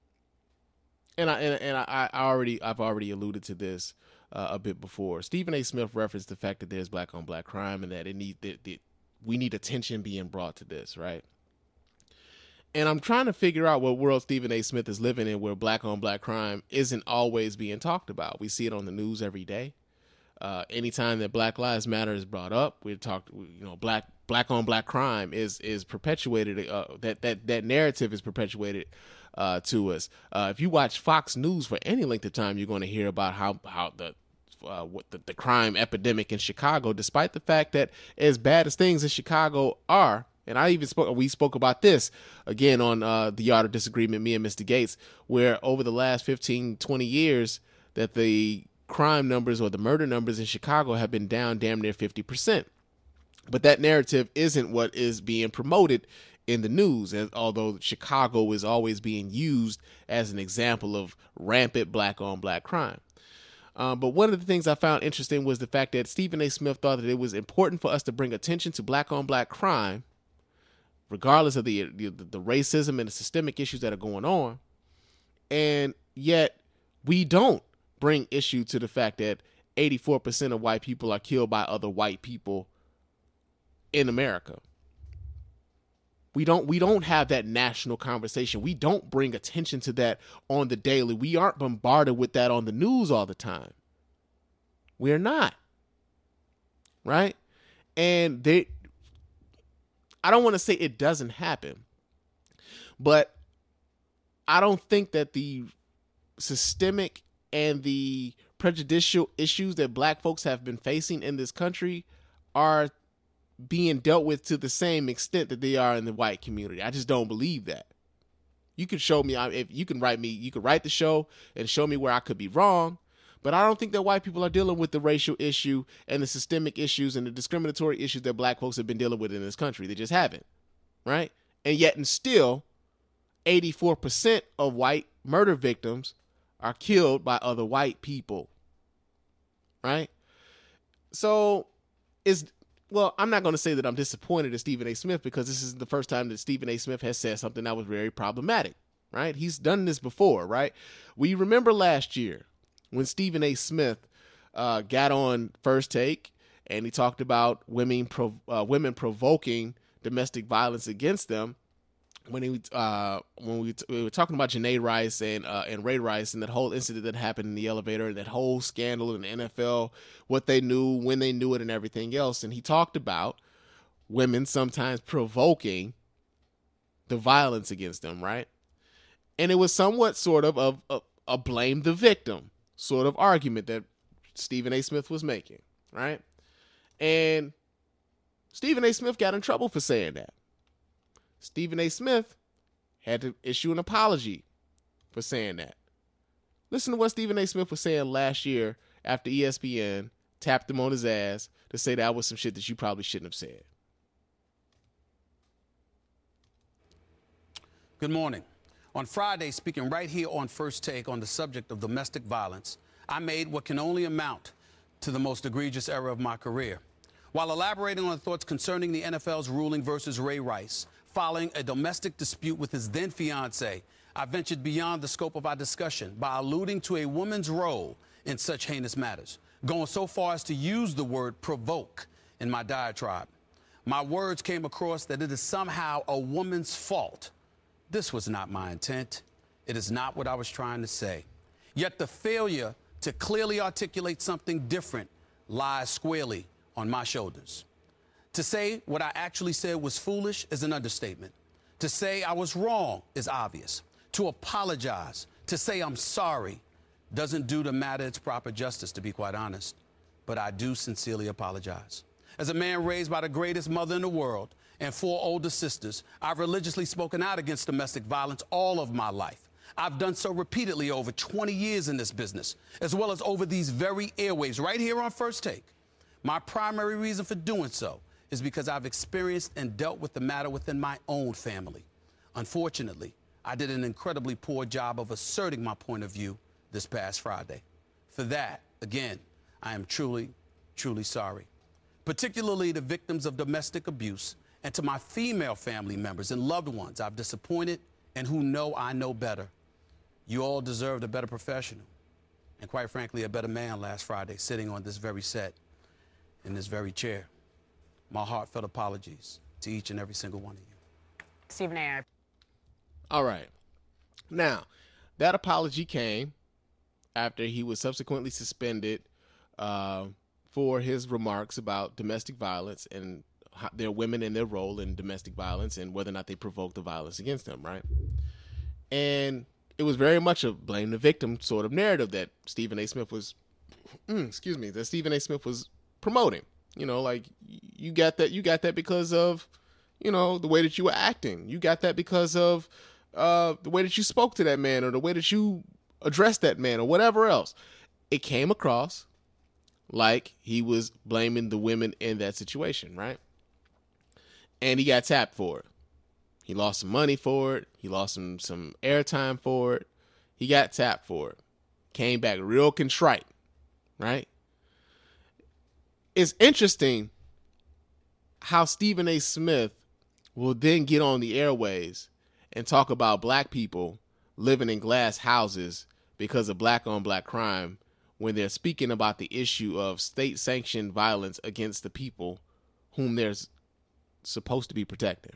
already alluded to this a bit before. Stephen A. Smith referenced the fact that there's black on black crime and that we need attention being brought to this, right? And I'm trying to figure out what world Stephen A. Smith is living in where black on black crime isn't always being talked about. We see it on the news every day. Anytime that Black Lives Matter is brought up, black on black crime is perpetuated. That narrative is perpetuated to us. If you watch Fox News for any length of time, you're going to hear about how the crime epidemic in Chicago, despite the fact that as bad as things in Chicago are. And we spoke about this again on the Art of Disagreement, me and Mr. Gates, where over the last 15, 20 years that the crime numbers or the murder numbers in Chicago have been down damn near 50%. But that narrative isn't what is being promoted in the news, although Chicago is always being used as an example of rampant black on black crime. But one of the things I found interesting was the fact that Stephen A. Smith thought that it was important for us to bring attention to black on black crime regardless of the racism and the systemic issues that are going on. And yet we don't bring issue to the fact that 84% of white people are killed by other white people in America. We don't have that national conversation. We don't bring attention to that on the daily. We aren't bombarded with that on the news all the time. We're not. Right? And I don't want to say it doesn't happen, but I don't think that the systemic and the prejudicial issues that black folks have been facing in this country are being dealt with to the same extent that they are in the white community. I just don't believe that. You can show me, if you can write the show and show me where I could be wrong, but I don't think that white people are dealing with the racial issue and the systemic issues and the discriminatory issues that black folks have been dealing with in this country. They just haven't, right? And yet and still, 84% of white murder victims are killed by other white people, right? So I'm not going to say that I'm disappointed in Stephen A. Smith, because this is the first time that Stephen A. Smith has said something that was very problematic, right? He's done this before, right? We remember last year when Stephen A. Smith got on First Take and he talked about women provoking domestic violence against them. When we were talking about Janae Rice and Ray Rice and that whole incident that happened in the elevator, that whole scandal in the NFL, what they knew, when they knew it, and everything else. And he talked about women sometimes provoking the violence against them, right? And it was somewhat sort of a blame the victim sort of argument that Stephen A. Smith was making, right? And Stephen A. Smith got in trouble for saying that. Stephen A. Smith had to issue an apology for saying that. Listen to what Stephen A. Smith was saying last year after ESPN tapped him on his ass to say that was some shit that you probably shouldn't have said. Good morning. On Friday, speaking right here on First Take on the subject of domestic violence, I made what can only amount to the most egregious error of my career. While elaborating on thoughts concerning the NFL's ruling versus Ray Rice, following a domestic dispute with his then-fiancée, I ventured beyond the scope of our discussion by alluding to a woman's role in such heinous matters, going so far as to use the word provoke in my diatribe. My words came across that it is somehow a woman's fault. This was not my intent. It is not what I was trying to say. Yet the failure to clearly articulate something different lies squarely on my shoulders. To say what I actually said was foolish is an understatement. To say I was wrong is obvious. To apologize, to say I'm sorry, doesn't do the matter its proper justice, to be quite honest. But I do sincerely apologize. As a man raised by the greatest mother in the world and 4 older sisters, I've religiously spoken out against domestic violence all of my life. I've done so repeatedly over 20 years in this business, as well as over these very airwaves right here on First Take. My primary reason for doing so is because I've experienced and dealt with the matter within my own family. Unfortunately, I did an incredibly poor job of asserting my point of view this past Friday. For that, again, I am truly, truly sorry. Particularly the victims of domestic abuse, and to my female family members and loved ones I've disappointed and who know I know better. You all deserved a better professional, and quite frankly, a better man last Friday, sitting on this very set, in this very chair. My heartfelt apologies to each and every single one of you. Stephen A. All right. Now, that apology came after he was subsequently suspended for his remarks about domestic violence and their women and their role in domestic violence and whether or not they provoked the violence against them, right? And it was very much a blame the victim sort of narrative that Stephen A. Smith was, promoting. You know, like you got that because of, you know, the way that you were acting. You got that because of the way that you spoke to that man or the way that you addressed that man or whatever else. It came across like he was blaming the women in that situation, right? And he got tapped for it. He lost some money for it. He lost some airtime for it. He got tapped for it. Came back real contrite, right? It's interesting how Stephen A. Smith will then get on the airways and talk about black people living in glass houses because of black on black crime when they're speaking about the issue of state sanctioned violence against the people whom they're supposed to be protecting.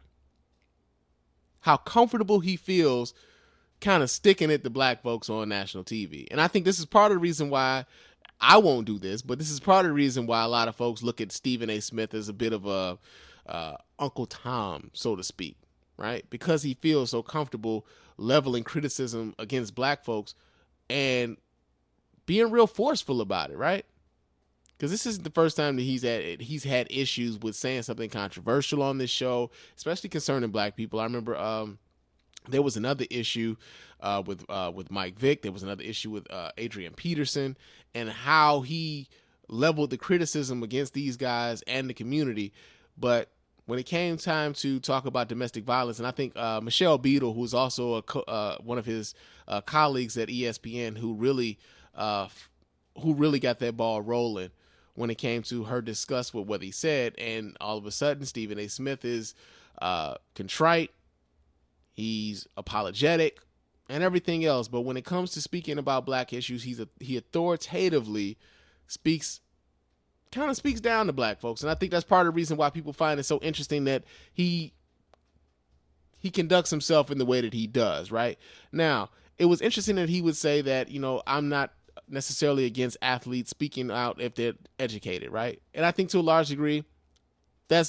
How comfortable he feels kind of sticking it to black folks on national TV. And I think this is part of the reason why I won't do this, but this is part of the reason why a lot of folks look at Stephen A. Smith as a bit of a Uncle Tom, so to speak, right? Because he feels so comfortable leveling criticism against black folks and being real forceful about it, right? Because this isn't the first time that he's had issues with saying something controversial on this show, especially concerning black people. I remember there was another issue with Mike Vick. There was another issue with Adrian Peterson, and how he leveled the criticism against these guys and the community. But when it came time to talk about domestic violence, and I think Michelle Beadle, who was also one of his colleagues at ESPN, who really got that ball rolling when it came to her disgust with what he said, and all of a sudden Stephen A. Smith is contrite, he's apologetic, and everything else. But when it comes to speaking about black issues, he authoritatively speaks down to black folks. And I think that's part of the reason why people find it so interesting that he conducts himself in the way that he does, right? Now, it was interesting that he would say that, I'm not necessarily against athletes speaking out if they're educated, right? And I think to a large degree, that's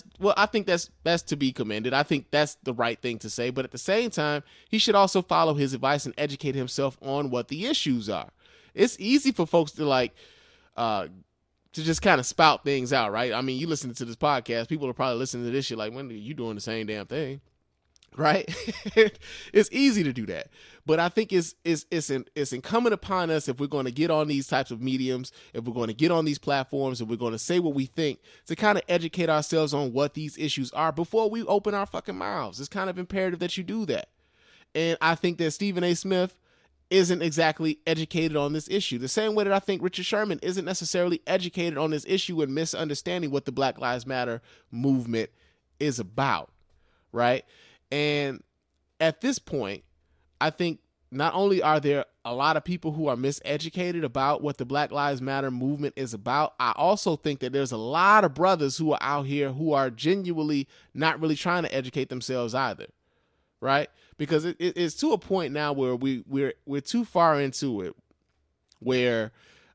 to be commended. I think that's the right thing to say. But at the same time, he should also follow his advice and educate himself on what the issues are. It's easy for folks to to just kind of spout things out, right? I mean, you listen to this podcast, people are probably listening to this shit like, when are you doing the same damn thing? Right? It's easy to do that. But I think it's incumbent upon us, if we're going to get on these types of mediums, if we're going to get on these platforms, if we're going to say what we think, to kind of educate ourselves on what these issues are before we open our fucking mouths. It's kind of imperative that you do that. And I think that Stephen A. Smith isn't exactly educated on this issue. The same way that I think Richard Sherman isn't necessarily educated on this issue and misunderstanding what the Black Lives Matter movement is about, right? And at this point, I think not only are there a lot of people who are miseducated about what the Black Lives Matter movement is about, I also think that there's a lot of brothers who are out here who are genuinely not really trying to educate themselves either, right? Because it's to a point now where we're too far into it, where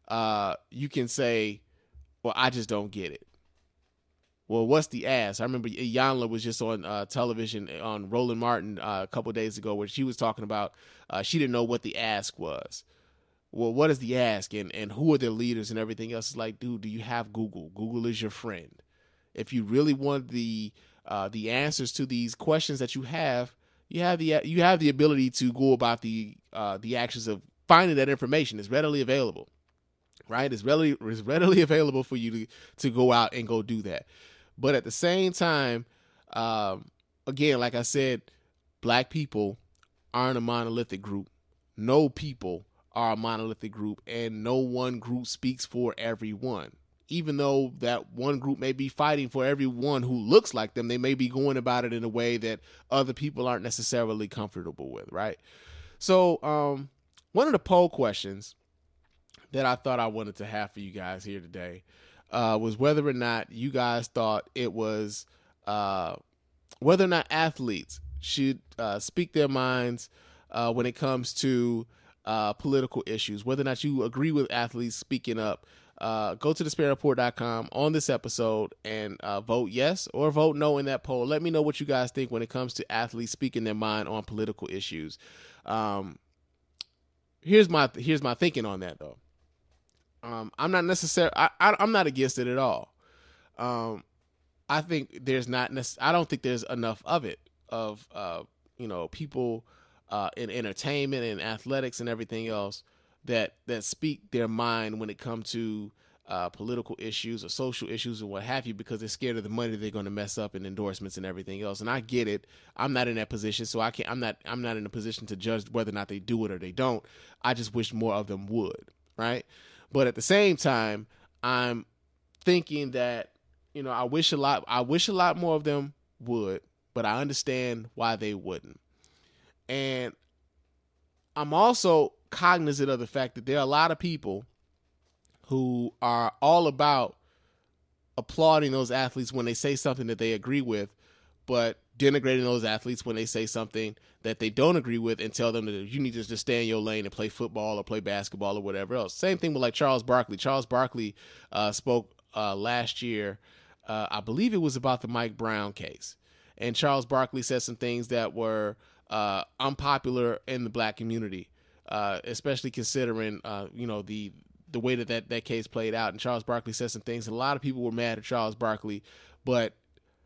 you can say, well, I just don't get it. Well, what's the ask? I remember Iyanla was just on television on Roland Martin a couple of days ago, where she was talking about she didn't know what the ask was. Well, what is the ask, and who are their leaders and everything else? It's like, dude, do you have Google? Google is your friend. If you really want the answers to these questions that you have the ability to go about the actions of finding that information. It's readily available, right? It's readily available for you to go out and go do that. But at the same time, again, like I said, black people aren't a monolithic group. No people are a monolithic group, and no one group speaks for everyone. Even though that one group may be fighting for everyone who looks like them, they may be going about it in a way that other people aren't necessarily comfortable with, right? So one of the poll questions that I thought I wanted to have for you guys here today was whether or not you guys thought it was whether or not athletes should speak their minds when it comes to political issues, whether or not you agree with athletes speaking up. Go to thesparenreport.com on this episode and vote yes or vote no in that poll. Let me know what you guys think when it comes to athletes speaking their mind on political issues. Here's my thinking on that, though. I'm not necessarily. I'm not against it at all. I think I don't think there's enough of it. Of people in entertainment and athletics and everything else that speak their mind when it comes to political issues or social issues or what have you, because they're scared of the money they're going to mess up in endorsements and everything else. And I get it. I'm not in that position, so I'm not in a position to judge whether or not they do it or they don't. I just wish more of them would, right? But at the same time, I'm thinking that I wish a lot more of them would, but I understand why they wouldn't. And I'm also cognizant of the fact that there are a lot of people who are all about applauding those athletes when they say something that they agree with, but denigrating those athletes when they say something that they don't agree with and tell them that you need to just stay in your lane and play football or play basketball or whatever else. Same thing with like Charles Barkley. Charles Barkley spoke last year. I believe it was about the Mike Brown case. And Charles Barkley said some things that were unpopular in the black community, especially considering, the way that case played out. And Charles Barkley said some things, and a lot of people were mad at Charles Barkley, but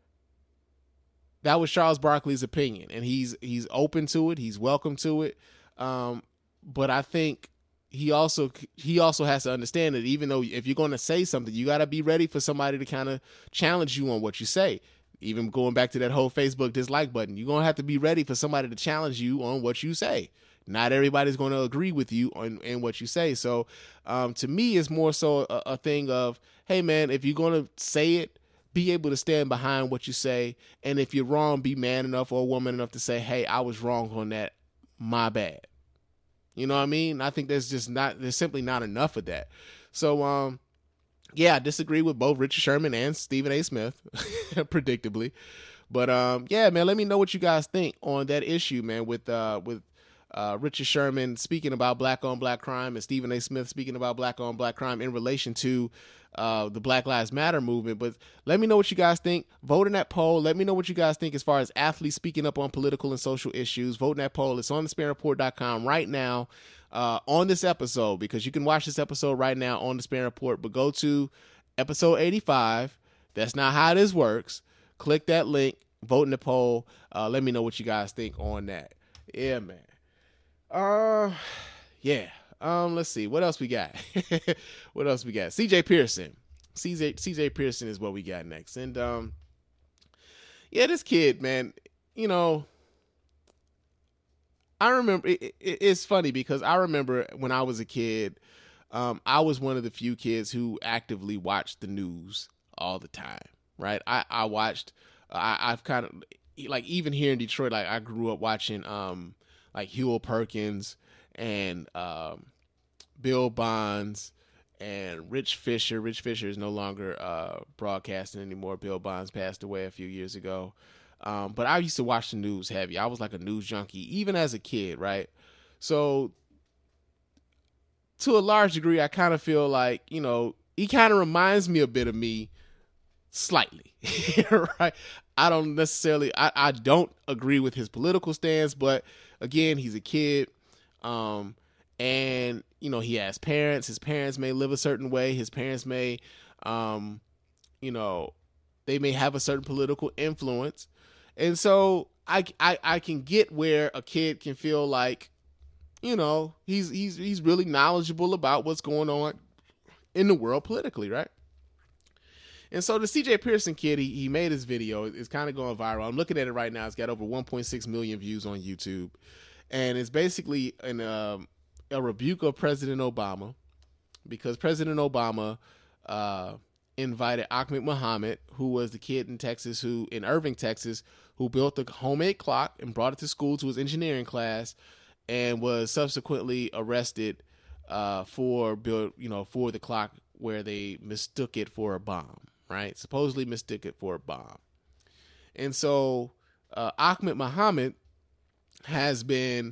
that was Charles Barkley's opinion, and he's open to it. He's welcome to it. But I think he also has to understand that even though if you're going to say something, you got to be ready for somebody to kind of challenge you on what you say. Even going back to that whole Facebook dislike button, you're going to have to be ready for somebody to challenge you on what you say. Not everybody's going to agree with you on what you say. So to me, it's more so a thing of, hey, man, if you're going to say it, be able to stand behind what you say. And if you're wrong, be man enough or woman enough to say, hey, I was wrong on that. My bad. You know what I mean? I think there's simply not enough of that. So, yeah, I disagree with both Richard Sherman and Stephen A. Smith, predictably. But, yeah, man, let me know what you guys think on that issue, man, with Richard Sherman speaking about black-on-black crime and Stephen A. Smith speaking about black-on-black crime in relation to the Black Lives Matter movement. But let me know what you guys think. Vote in that poll. Let me know what you guys think as far as athletes speaking up on political and social issues. Vote in that poll. It's on thespanreport.com right now on this episode, because you can watch this episode right now on the Span Report. But go to episode 85. That's not how this works. Click that link. Vote in the poll. Let me know what you guys think on that. Yeah, man. Yeah. Let's see. What else we got? CJ Pearson. CJ Pearson is what we got next. And, yeah, this kid, man, I remember it's funny because I remember when I was a kid, I was one of the few kids who actively watched the news all the time. Right. I watched, I've kind of like, even here in Detroit, like I grew up watching, like Huel Perkins and Bill Bonds and Rich Fisher. Rich Fisher is no longer broadcasting anymore. Bill Bonds passed away a few years ago. But I used to watch the news heavy. I was like a news junkie, even as a kid, right? So to a large degree, I kind of feel like, he kind of reminds me a bit of me slightly, right? I don't necessarily, I don't agree with his political stance, but again, he's a kid. And he has parents. His parents may live a certain way. His parents may, they may have a certain political influence. And so I can get where a kid can feel like, he's really knowledgeable about what's going on in the world politically, right? And so the CJ Pearson kid, he made his video. It's kind of going viral. I'm looking at it right now. It's got over 1.6 million views on YouTube. And it's basically a rebuke of President Obama, because President Obama invited Ahmed Muhammad, who was the kid in Irving, Texas, who built a homemade clock and brought it to school to his engineering class, and was subsequently arrested for the clock where they mistook it for a bomb, right? Supposedly mistook it for a bomb. And so Ahmed Muhammad has been,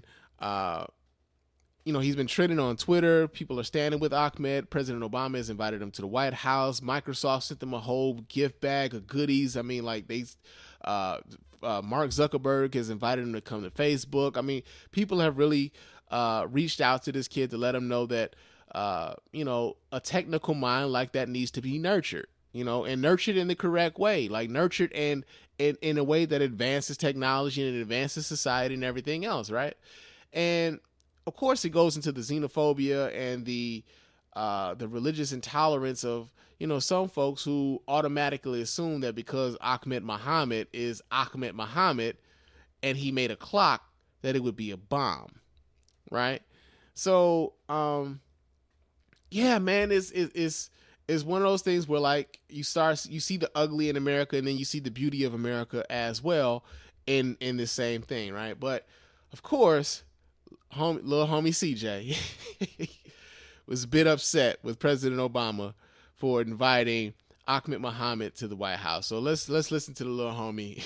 he's been trending on Twitter. People are standing with Ahmed. President Obama has invited him to the White House. Microsoft sent them a whole gift bag of goodies. I mean, like Mark Zuckerberg has invited him to come to Facebook. I mean, people have really reached out to this kid to let him know that, a technical mind like that needs to be nurtured, and nurtured in the correct way, like nurtured and in a way that advances technology and advances society and everything else, right? And of course, it goes into the xenophobia and the religious intolerance of, some folks who automatically assume that because Ahmed Muhammad is Ahmed Muhammad and he made a clock, that it would be a bomb, right? So, yeah, man, it's it's one of those things where like you see the ugly in America, and then you see the beauty of America as well in the same thing, right? But of course, little homie CJ was a bit upset with President Obama for inviting Ahmed Muhammad to the White House. So let's listen to the little homie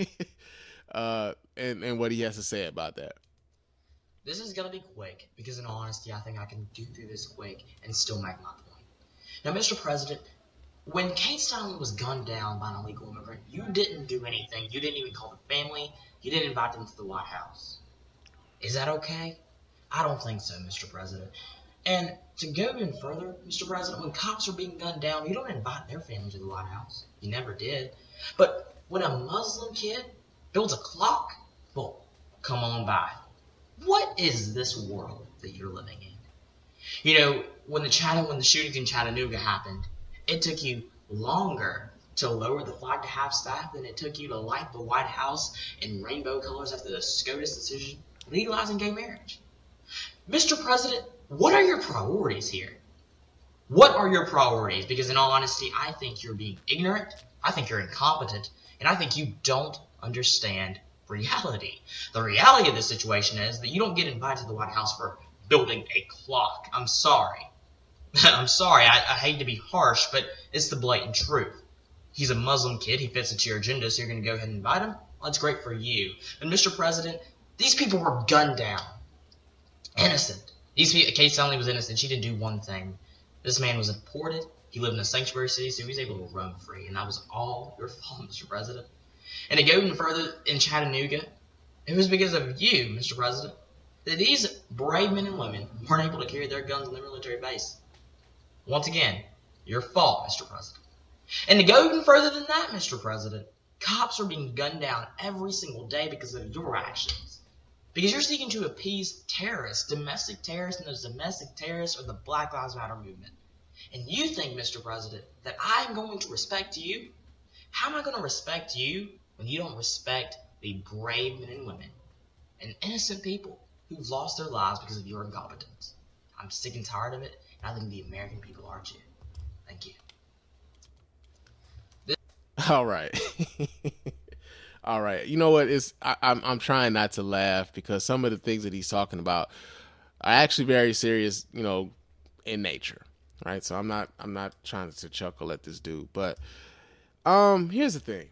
and what he has to say about that. This is going to be quick because, in all honesty, I think I can do through this quick and still make my point. Now, Mr. President, when Kate Steinle was gunned down by an illegal immigrant, you didn't do anything. You didn't even call the family. You didn't invite them to the White House. Is that okay? I don't think so, Mr. President. And to go even further, Mr. President, when cops are being gunned down, you don't invite their family to the White House. You never did. But when a Muslim kid builds a clock, well, come on by. What is this world that you're living in? You know, when the shootings in Chattanooga happened, it took you longer to lower the flag to half-staff than it took you to light the White House in rainbow colors after the SCOTUS decision legalizing gay marriage. Mr. President, what are your priorities here? What are your priorities? Because in all honesty, I think you're being ignorant, I think you're incompetent, and I think you don't understand reality. The reality of the situation is that you don't get invited to the White House for building a clock. I'm sorry. I'm sorry. I hate to be harsh, but it's the blatant truth. He's a Muslim kid. He fits into your agenda, so you're going to go ahead and invite him? Well, that's great for you. But, Mr. President, these people were gunned down. Innocent. Kate Steinle was innocent. She didn't do one thing. This man was deported. He lived in a sanctuary city, so he was able to roam free. And that was all your fault, Mr. President. And to go even further, in Chattanooga, it was because of you, Mr. President, that these brave men and women weren't able to carry their guns on their military base. Once again, your fault, Mr. President. And to go even further than that, Mr. President, cops are being gunned down every single day because of your actions. Because you're seeking to appease terrorists, domestic terrorists, and those domestic terrorists are the Black Lives Matter movement. And you think, Mr. President, that I'm going to respect you? How am I going to respect you when you don't respect the brave men and women and innocent people who've lost their lives because of your incompetence? I'm sick and tired of it, and I think the American people are too. Thank you. All right. All right. You know what? I'm trying not to laugh because some of the things that he's talking about are actually very serious, you know, in nature. Right. So I'm not trying to chuckle at this dude. But here's the thing.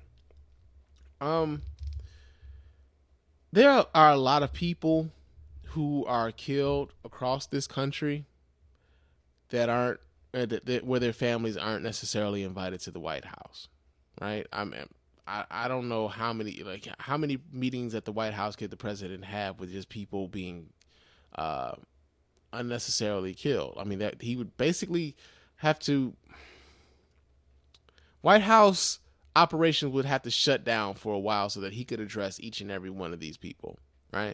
There are a lot of people who are killed across this country that aren't where their families aren't necessarily invited to the White House. Right. I don't know how many meetings at the White House could the president have with just people being unnecessarily killed. I mean, that he would basically have to, White House operations would have to shut down for a while so that he could address each and every one of these people. Right.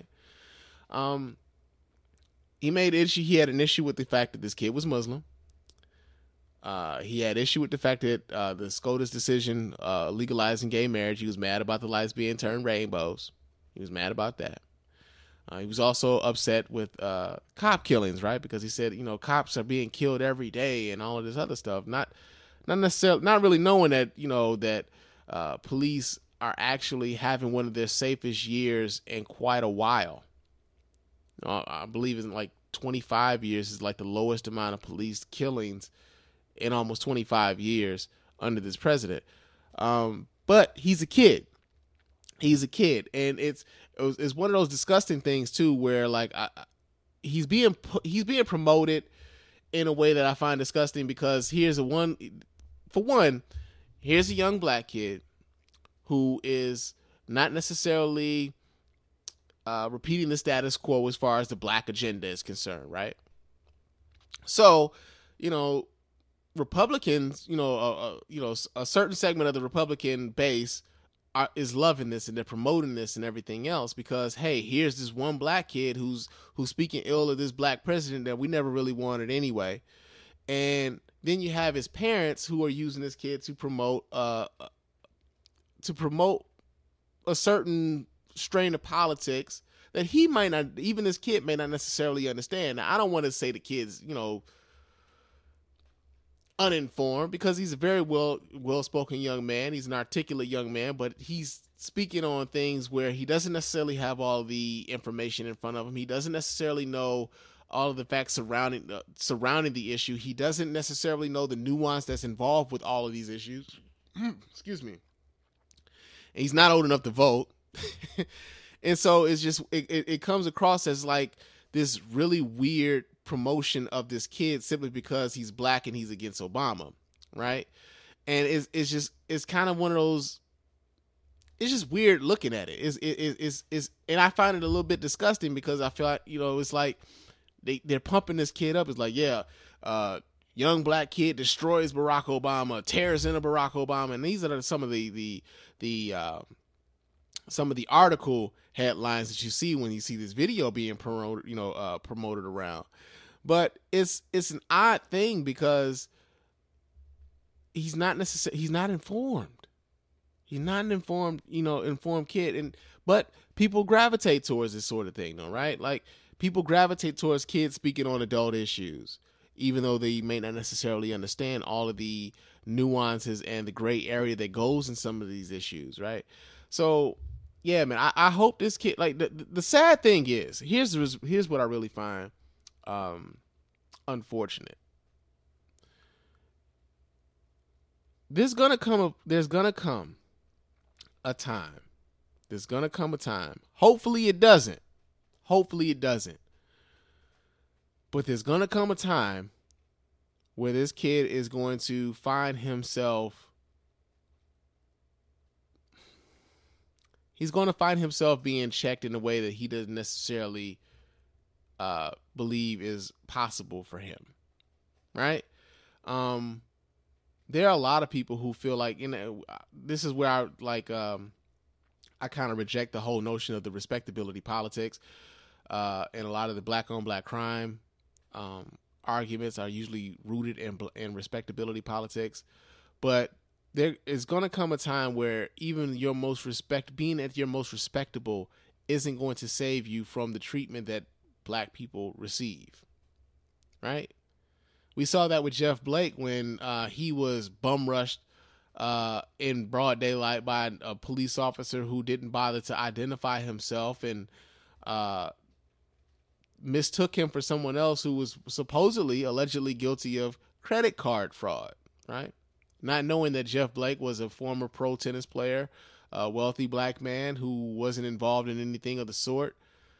He had an issue with the fact that this kid was Muslim. He had issue with the fact that the SCOTUS decision legalizing gay marriage. He was mad about the lights being turned rainbows. He was mad about that. He was also upset with cop killings, right? Because he said, you know, cops are being killed every day and all of this other stuff. Not really knowing that, you know, that police are actually having one of their safest years in quite a while. I believe it's like 25 years is like the lowest amount of police killings in almost 25 years under this president. But he's a kid. He's a kid. And it's one of those disgusting things too, where like he's being promoted in a way that I find disgusting, because here's a young black kid who is not necessarily repeating the status quo as far as the black agenda is concerned, right? So, you know, Republicans, a certain segment of the Republican base is loving this and they're promoting this and everything else because, hey, here's this one black kid who's speaking ill of this black president that we never really wanted anyway. And then you have his parents who are using this kid to promote a certain strain of politics that he might not, even this kid may not necessarily understand. Now, I don't want to say the kids, you know, uninformed, because he's a very well-spoken young man. He's an articulate young man, but he's speaking on things where he doesn't necessarily have all the information in front of him. He doesn't necessarily know all of the facts surrounding the issue. He doesn't necessarily know the nuance that's involved with all of these issues. Excuse me. And he's not old enough to vote. And so it's just, it comes across as like this really weird promotion of this kid simply because he's black and he's against Obama, right? And it's kind of one of those, it's just weird looking at it. It's and I find it a little bit disgusting, because I feel like, it's like they're pumping this kid up. It's like, young black kid destroys Barack Obama, tears into Barack Obama, and these are some of the article headlines that you see when you see this video being promoted around. But it's an odd thing, because he's not informed. He's not an informed kid, but people gravitate towards this sort of thing, though, right? Like, people gravitate towards kids speaking on adult issues, even though they may not necessarily understand all of the nuances and the gray area that goes in some of these issues, right? So, yeah, man, I hope this kid, like, the sad thing is, here's what I really find unfortunate. There's gonna come a time. Hopefully it doesn't. But there's gonna come a time where this kid is going to find himself. He's going to find himself being checked in a way that he doesn't necessarily believe is possible for him, right? There are a lot of people who feel like, this is where I kind of reject the whole notion of the respectability politics, and a lot of the black on black crime arguments are usually rooted in respectability politics. But there is going to come a time where even being at your most respectable isn't going to save you from the treatment that black people receive, right? We saw that with Jeff Blake when he was bum rushed in broad daylight by a police officer who didn't bother to identify himself and mistook him for someone else who was allegedly guilty of credit card fraud, right? Not knowing that Jeff Blake was a former pro tennis player, a wealthy black man who wasn't involved in anything of the sort.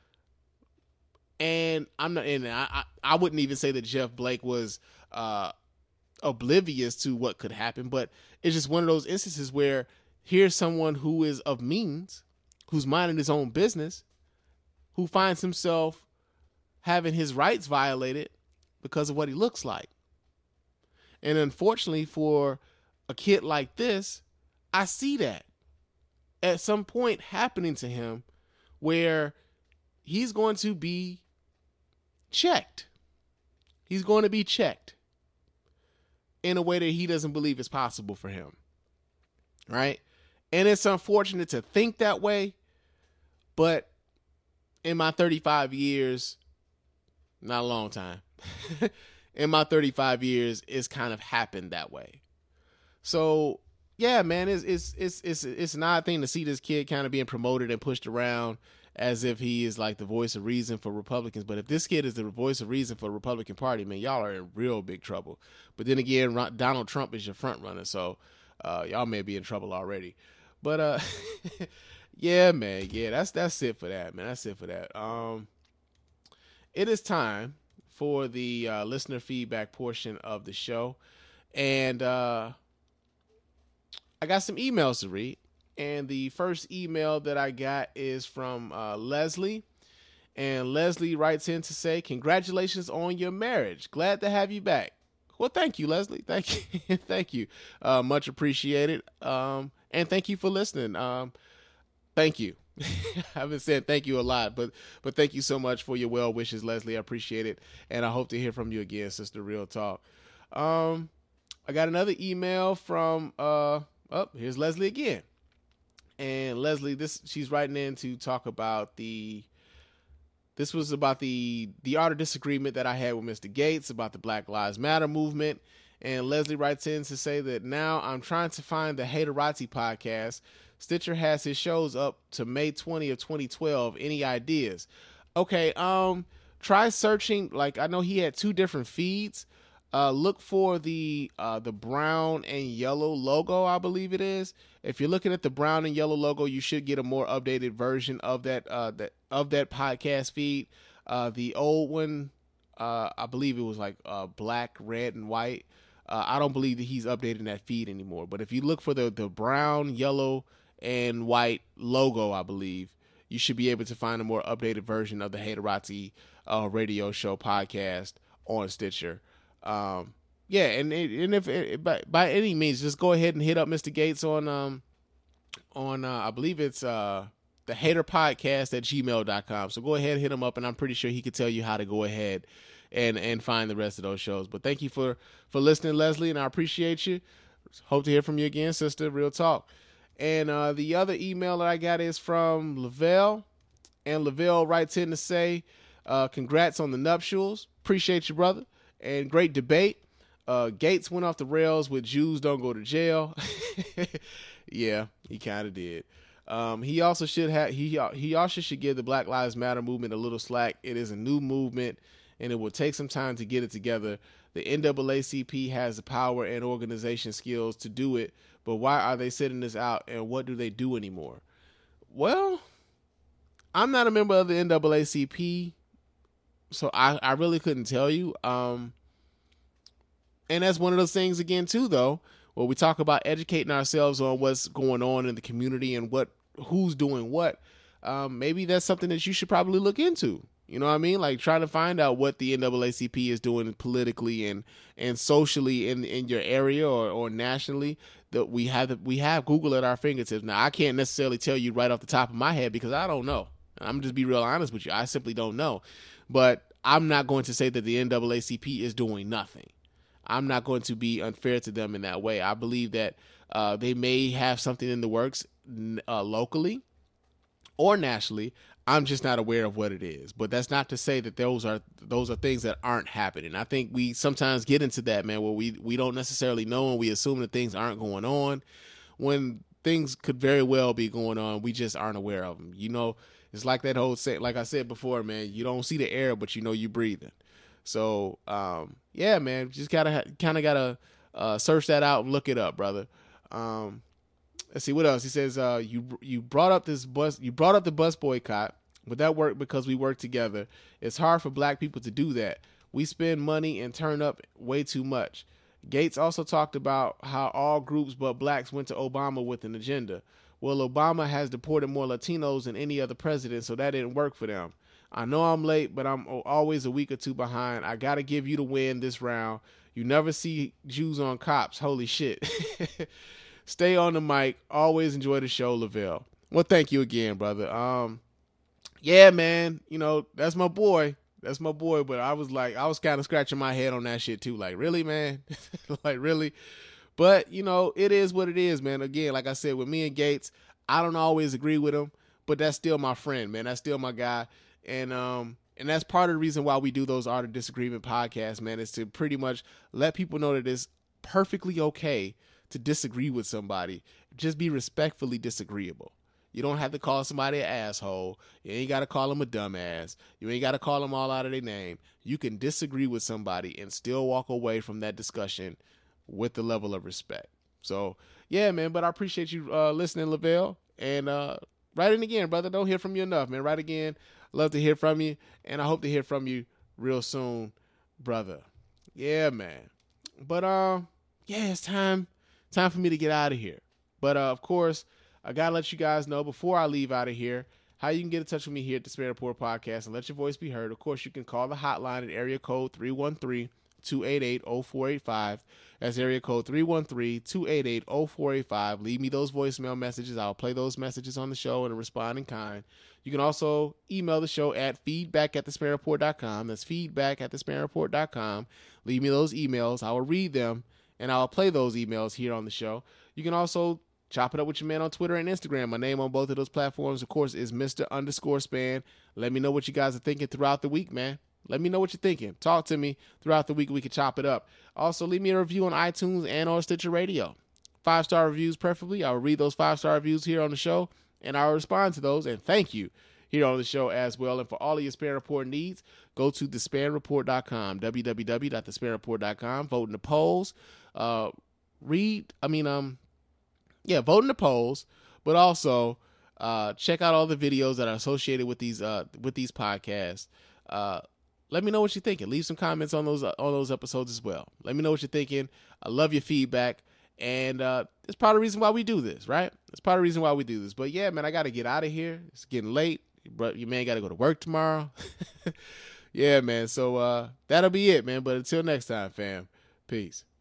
And I wouldn't even say that Jeff Blake was oblivious to what could happen, but it's just one of those instances where here's someone who is of means, who's minding his own business, who finds himself having his rights violated because of what he looks like. And unfortunately for a kid like this, I see that at some point happening to him, where he's going to be checked. He's going to be checked in a way that he doesn't believe is possible for him, right? And it's unfortunate to think that way, but in my 35 years, not a long time, in my 35 years, it's kind of happened that way. So yeah, man, it's an odd thing to see this kid kind of being promoted and pushed around as if he is like the voice of reason for Republicans. But if this kid is the voice of reason for the Republican Party, man, y'all are in real big trouble. But then again, Donald Trump is your front runner, so y'all may be in trouble already. But yeah, man, yeah, that's it for that, man. That's it for that. It is time for the listener feedback portion of the show, and I got some emails to read. And the first email that I got is from Leslie. And Leslie writes in to say, congratulations on your marriage. Glad to have you back. Well, thank you, Leslie. Thank you. Thank you. Much appreciated. And thank you for listening. Thank you. I've been saying thank you a lot, but thank you so much for your well wishes, Leslie. I appreciate it. And I hope to hear from you again, Sister Real Talk. I got another email from, here's Leslie again. And Leslie, she's writing in to talk about this was about the art of disagreement that I had with Mr. Gates about the Black Lives Matter movement. And Leslie writes in to say that now I'm trying to find the Haterati podcast. Stitcher has his shows up to May 20 of 2012. Any ideas? Okay, try searching. Like, I know he had 2 different feeds. Look for the brown and yellow logo, I believe it is. If you're looking at the brown and yellow logo, you should get a more updated version of that podcast feed. The old one, I believe it was like black, red, and white. I don't believe that he's updating that feed anymore. But if you look for the brown, yellow, and white logo, I believe, you should be able to find a more updated version of the Haterati radio show podcast on Stitcher. And if by any means, just go ahead and hit up Mr. Gates on I believe it's the haterpodcast@gmail.com. So go ahead and hit him up, and I'm pretty sure he could tell you how to go ahead and find the rest of those shows. But thank you for listening, Leslie, and I appreciate you. Hope to hear from you again, sister. Real talk. And the other email that I got is from Lavelle, and Lavelle writes in to say, congrats on the nuptials. Appreciate you, brother. And great debate. Gates went off the rails with Jews don't go to jail. Yeah, he kind of did. He also should have. He also should give the Black Lives Matter movement a little slack. It is a new movement, and it will take some time to get it together. The NAACP has the power and organization skills to do it, but why are they sitting this out, and what do they do anymore? Well, I'm not a member of the NAACP, so I really couldn't tell you. And that's one of those things again too, though, where we talk about educating ourselves on what's going on in the community and who's doing what. Maybe that's something that you should probably look into. You know what I mean? Like trying to find out what the NAACP is doing politically and socially in your area or nationally. That we have Google at our fingertips. Now, I can't necessarily tell you right off the top of my head because I don't know. I'm just be real honest with you. I simply don't know. But I'm not going to say that the NAACP is doing nothing. I'm not going to be unfair to them in that way. I believe that they may have something in the works locally or nationally. I'm just not aware of what it is. But that's not to say that those are things that aren't happening. I think we sometimes get into that, man, where we don't necessarily know and we assume that things aren't going on when things could very well be going on. We just aren't aware of them. You know, it's like that whole say, like I said before, man, you don't see the air, but you know you're breathing. So, yeah, man, just kind of gotta search that out and look it up, brother. Let's see what else. He says, you brought up the bus boycott, but that worked because we work together. It's hard for black people to do that. We spend money and turn up way too much. Gates also talked about how all groups but blacks went to Obama with an agenda. Well, Obama has deported more Latinos than any other president, so that didn't work for them. I know I'm late, but I'm always a week or two behind. I got to give you the win this round. You never see Jews on cops. Holy shit. Stay on the mic. Always enjoy the show, Lavelle. Well, thank you again, brother. Yeah, man, you know, that's my boy. That's my boy. But I was kind of scratching my head on that shit too. Like, really, man? Like, really? But, you know, it is what it is, man. Again, like I said, with me and Gates, I don't always agree with him, but that's still my friend, man. That's still my guy. And that's part of the reason why we do those Art of Disagreement podcasts, man, is to pretty much let people know that it's perfectly okay to disagree with somebody. Just be respectfully disagreeable. You don't have to call somebody an asshole. You ain't got to call them a dumbass. You ain't got to call them all out of their name. You can disagree with somebody and still walk away from that discussion with the level of respect. So, yeah, man, but I appreciate you listening, Lavelle. And write in again, brother. Don't hear from you enough, man. Write again. Love to hear from you. And I hope to hear from you real soon, brother. Yeah, man. But, yeah, it's time for me to get out of here. But, of course, I got to let you guys know before I leave out of here how you can get in touch with me here at the Spare Report Podcast and let your voice be heard. Of course, you can call the hotline at area code 313-288-0485. That's area code 313-288-0485. Leave me those voicemail messages. I'll play those messages on the show and respond in kind. You can also email the show at feedback@thesparereport.com. That's feedback@thesparereport.com. Leave me those emails. I will read them, and I'll play those emails here on the show. You can also chop it up with your man on Twitter and Instagram. My name on both of those platforms, of course, is Mr._Span. Let me know what you guys are thinking throughout the week, man. Let me know what you're thinking. Talk to me throughout the week. We can chop it up. Also, leave me a review on iTunes and on Stitcher Radio. 5-star reviews preferably. I'll read those 5-star reviews here on the show, and I'll respond to those. And thank you here on the show as well. And for all of your Span Report needs, go to thespanreport.com, www.thespanreport.com. Vote in the polls. Vote in the polls, but also check out all the videos that are associated with these podcasts. Let me know what you're thinking. Leave some comments on those episodes as well. Let me know what you're thinking. I love your feedback. And it's part of the reason why we do this, right? It's part of the reason why we do this. But yeah, man, I got to get out of here. It's getting late. But your man got to go to work tomorrow. Yeah, man. So that'll be it, man. But until next time, fam. Peace.